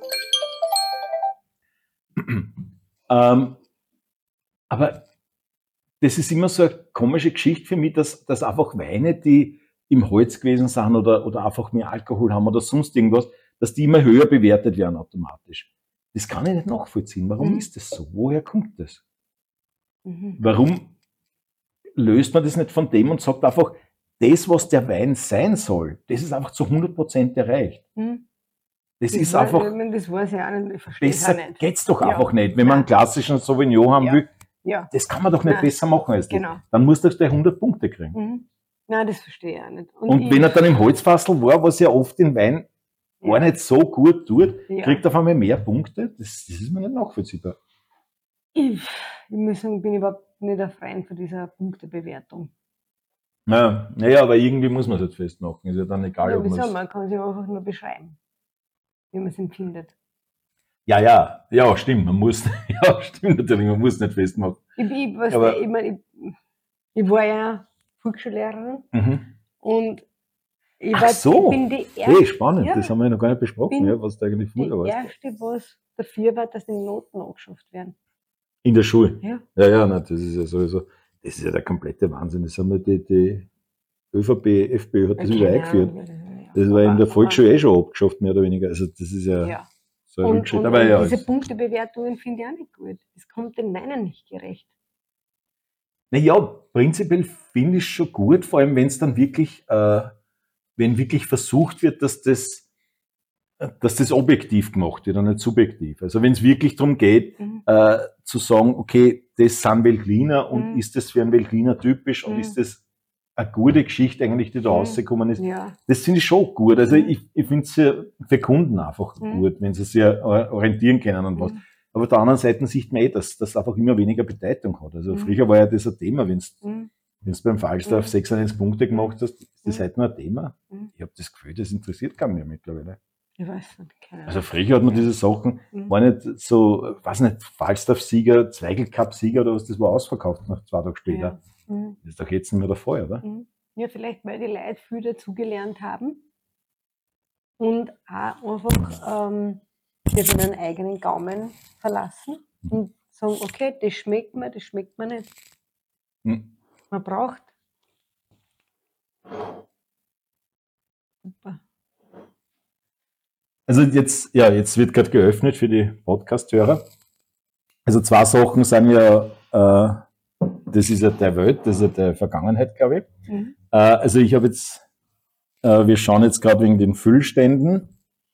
A: ähm, aber das ist immer so eine komische Geschichte für mich, dass, dass einfach Weine, die im Holz gewesen sind oder, oder einfach mehr Alkohol haben oder sonst irgendwas, dass die immer höher bewertet werden automatisch. Das kann ich nicht nachvollziehen. Warum
B: Mhm.
A: ist das so? Woher kommt das?
B: Mhm.
A: Warum löst man das nicht von dem und sagt einfach, das, was der Wein sein soll, das ist einfach zu hundert Prozent erreicht.
B: Mhm.
A: Das,
B: Das
A: ist
B: war-
A: einfach,
B: ich mein, das weiß ich auch nicht, ich verstehe es auch
A: besser
B: nicht.
A: geht's doch
B: Ja.
A: einfach nicht. Wenn man einen klassischen Sauvignon haben
B: Ja.
A: will,
B: Ja,
A: das kann man doch nicht
B: Nein.
A: besser machen als das.
B: genau.
A: Dann muss das gleich hundert Punkte kriegen.
B: Mhm. Nein, das verstehe ich auch nicht.
A: Und
B: ich,
A: wenn er dann im Holzfassel war, was ja oft den Wein gar
B: ja,
A: nicht so gut tut,
B: Ja.
A: kriegt er auf einmal mehr Punkte. Das, das ist mir nicht nachvollziehbar.
B: ich, ich muss sagen, bin überhaupt nicht ein Freund von dieser Punktebewertung.
A: Naja, naja, aber irgendwie muss man es halt festmachen. Ist ja dann egal,
B: Ja,
A: ob
B: wieso?
A: man es.
B: Man kann sich einfach nur beschreiben, wie man es empfindet.
A: Ja, ja, ja, stimmt. Man muss, ja, stimmt natürlich, man muss nicht festmachen.
B: Ich, ich, weißt
A: Aber-
B: du, ich, mein, ich, ich war ja Volksschullehrerin
A: Mhm.
B: und Ich,
A: Ach
B: war,
A: so.
B: ich bin die erste,
A: Hey, spannend,
B: ja,
A: das haben wir noch gar nicht besprochen,
B: bin
A: ja, was da eigentlich
B: die
A: vorher war.
B: erste, was dafür war, dass die Noten angeschafft werden.
A: In der Schule?
B: Ja.
A: Ja, ja, nein, das ist ja sowieso, das ist ja der komplette Wahnsinn. Das haben ja die, die ÖVP, FPÖ hat das
B: Keine
A: wieder eingeführt.
B: Ahnung, ja.
A: Das war in der
B: Aber-
A: Volksschule eh schon abgeschafft, mehr oder weniger. Also das ist ja,
B: Ja.
A: so ein
B: Und,
A: Rückschritt.
B: und,
A: Aber
B: und
A: ja,
B: diese
A: es-
B: Punktebewertungen finde ich auch nicht gut. Das kommt den meinen nicht gerecht.
A: naja, prinzipiell finde ich schon gut, vor allem wenn es dann wirklich, äh, wenn wirklich versucht wird, dass das, dass das objektiv gemacht wird und nicht subjektiv. Also wenn es wirklich darum geht,
B: Mhm.
A: äh, zu sagen, okay, das sind Veltliner und
B: Mhm.
A: ist das für einen Veltliner typisch und
B: Mhm.
A: ist das eine gute Geschichte eigentlich, die da
B: Mhm.
A: rausgekommen ist.
B: Ja.
A: Das finde ich schon gut. Also
B: Mhm.
A: ich, ich finde es ja für Kunden einfach
B: Mhm.
A: gut, wenn sie sich orientieren können und was.
B: Mhm.
A: Aber auf der anderen Seite sieht man eh, dass das einfach immer weniger Bedeutung hat. Also
B: Mhm.
A: früher war ja das ein Thema, wenn du
B: Mhm.
A: beim Falstaff
B: Mhm.
A: sechsundneunzig Punkte gemacht hast, ist das
B: Mhm.
A: heute nur ein Thema.
B: Mhm.
A: Ich habe das Gefühl, das interessiert keinen mehr mittlerweile.
B: Ich weiß nicht, keine
A: Also
B: Ahnung.
A: früher hat man diese Sachen,
B: Mhm.
A: war nicht so, weiß nicht, Falstaff-Sieger, Zweigel-Cup-Sieger oder was, das war ausverkauft nach zwei Tagen später.
B: Ja. Mhm.
A: Das ist doch jetzt nicht mehr der Fall, oder?
B: Mhm. Ja, vielleicht, weil die Leute viel dazugelernt haben und auch einfach ähm, sich auf ihren eigenen Gaumen verlassen und sagen, okay, das schmeckt mir, das schmeckt mir nicht.
A: Hm.
B: Man braucht. Super.
A: Also jetzt, ja, jetzt wird gerade geöffnet für die Podcast-Hörer. Also zwei Sachen sind ja, äh, das ist ja der Welt, das ist ja der Vergangenheit, glaube ich.
B: Mhm.
A: Äh, also ich habe jetzt, äh, wir schauen jetzt gerade wegen den Füllständen.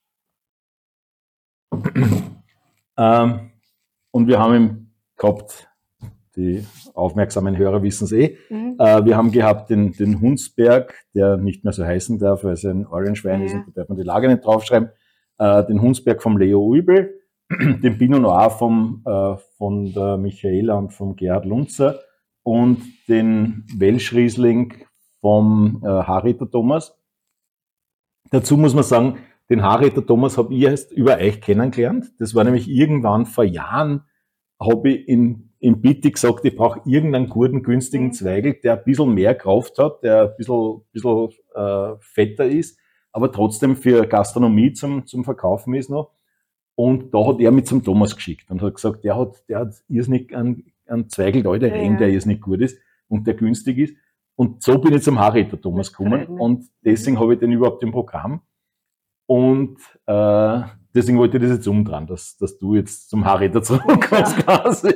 A: ähm, und wir haben eben gehabt, die aufmerksamen Hörer wissen es eh,
B: Mhm.
A: äh, wir haben gehabt den, den Hunsberg, der nicht mehr so heißen darf, weil es ein Orange-Wein ist
B: Ja.
A: und da darf man die Lage nicht draufschreiben, äh, den Hunsberg vom Leo Uibel, den Pinot Noir vom, äh, von der Michaela und vom Gerhard Lunzer und den Welschriesling vom äh, Harritter Thomas. Dazu muss man sagen, den Harritter Thomas habe ich erst über euch kennengelernt. Das war nämlich irgendwann vor Jahren, habe ich in, in Bitti gesagt, ich brauche irgendeinen guten, günstigen
B: Mhm.
A: Zweigel, der ein bisschen mehr Kraft hat, der ein bisschen, bisschen äh, fetter ist, aber trotzdem für Gastronomie zum, zum Verkaufen ist noch. Und da hat er mich zum Thomas geschickt und hat gesagt, der hat, der hat irrsinnig einen, einen Zweigel da, der
B: Ja,
A: Rehm,
B: ja.
A: der irrsinnig gut ist und der günstig ist. Und so bin ich zum Harritter Thomas
B: Das
A: gekommen
B: freut mich.
A: und deswegen habe ich den überhaupt im Programm. Und äh, deswegen wollte ich das jetzt umdrehen, dass, dass du jetzt zum Harritter zurückkommst quasi.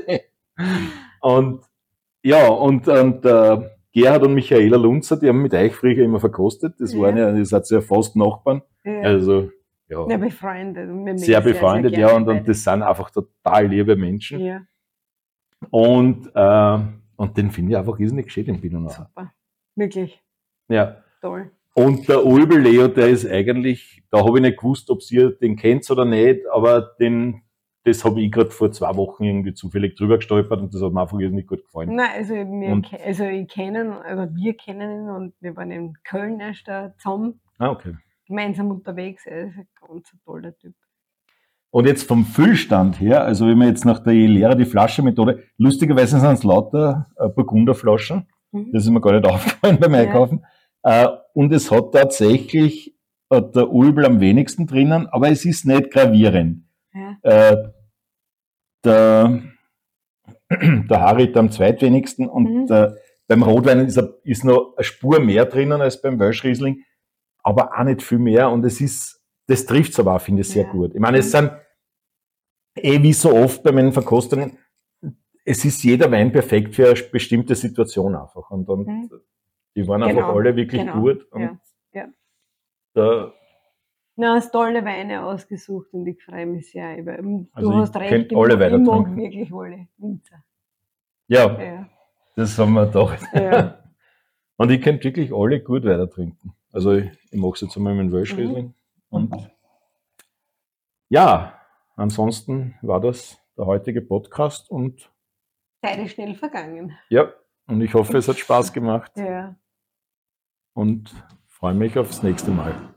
A: Und ja, und, und äh, Gerhard und Michaela Lunzer, die haben mit euch früher immer verkostet. Das
B: Ja.
A: waren ja, ihr seid ja fast Nachbarn.
B: Ja.
A: Also ja,
B: Ja, befreundet. Und wir
A: sehr
B: mögen
A: befreundet,
B: sehr
A: ja,
B: gerne
A: und, und
B: beide.
A: das sind einfach total liebe Menschen.
B: Ja,
A: Und, äh, und den finde ich einfach irrsinnig schön, den Pinot Noir.
B: super. Wirklich
A: Ja.
B: toll.
A: Und der Ulbel Leo, der ist eigentlich, da habe ich nicht gewusst, ob ihr den kennt oder nicht, aber den, das habe ich gerade vor zwei Wochen irgendwie zufällig drüber gestolpert und das hat mir einfach irrsinnig gut gefallen.
B: Nein, also, wir,
A: Und-
B: ke- also ich kenne ihn, also wir kennen ihn und wir waren in Köln erst da zusammen
A: Ah, okay.
B: gemeinsam unterwegs. Er ist ein ganz toller Typ.
A: Und jetzt vom Füllstand her, also wenn man jetzt nach der leere die Flasche Methode, lustigerweise sind es lauter äh, Burgunderflaschen,
B: Mhm.
A: das ist mir gar nicht aufgefallen beim
B: Ja.
A: Einkaufen. Äh, und es hat tatsächlich hat der Ulbel am wenigsten drinnen, aber es ist nicht gravierend.
B: Ja.
A: Äh, der, der Harriet am zweitwenigsten und
B: Mhm.
A: der, beim Rotwein ist, er- ist noch eine Spur mehr drinnen als beim Welschriesling, aber auch nicht viel mehr und es ist, das trifft es aber auch, finde ich, sehr
B: Ja.
A: gut. Ich meine, es
B: Mhm.
A: sind eh wie so oft bei meinen Verkostungen, es ist jeder Wein perfekt für eine bestimmte Situation einfach und, und
B: Mhm.
A: die waren einfach
B: Genau,
A: alle wirklich
B: genau,
A: gut und
B: Ja. Ja.
A: da,
B: Na, hast tolle Weine ausgesucht und ich freue mich sehr über. Du
A: Also ich
B: hast recht,
A: könnt
B: ich,
A: alle
B: mag-
A: weiter
B: ich mag
A: trinken.
B: wirklich alle Winzer.
A: ja,
B: Ja.
A: das haben wir gedacht.
B: Ja.
A: Und ich könnte wirklich alle gut weiter trinken. Also ich, ich mache es jetzt einmal mit dem Welschriesling.
B: Mhm.
A: Und ja, ansonsten war das der heutige Podcast und
B: Zeit ist schnell vergangen.
A: ja, und ich hoffe, es hat Spaß gemacht
B: Ja.
A: und freue mich aufs nächste Mal.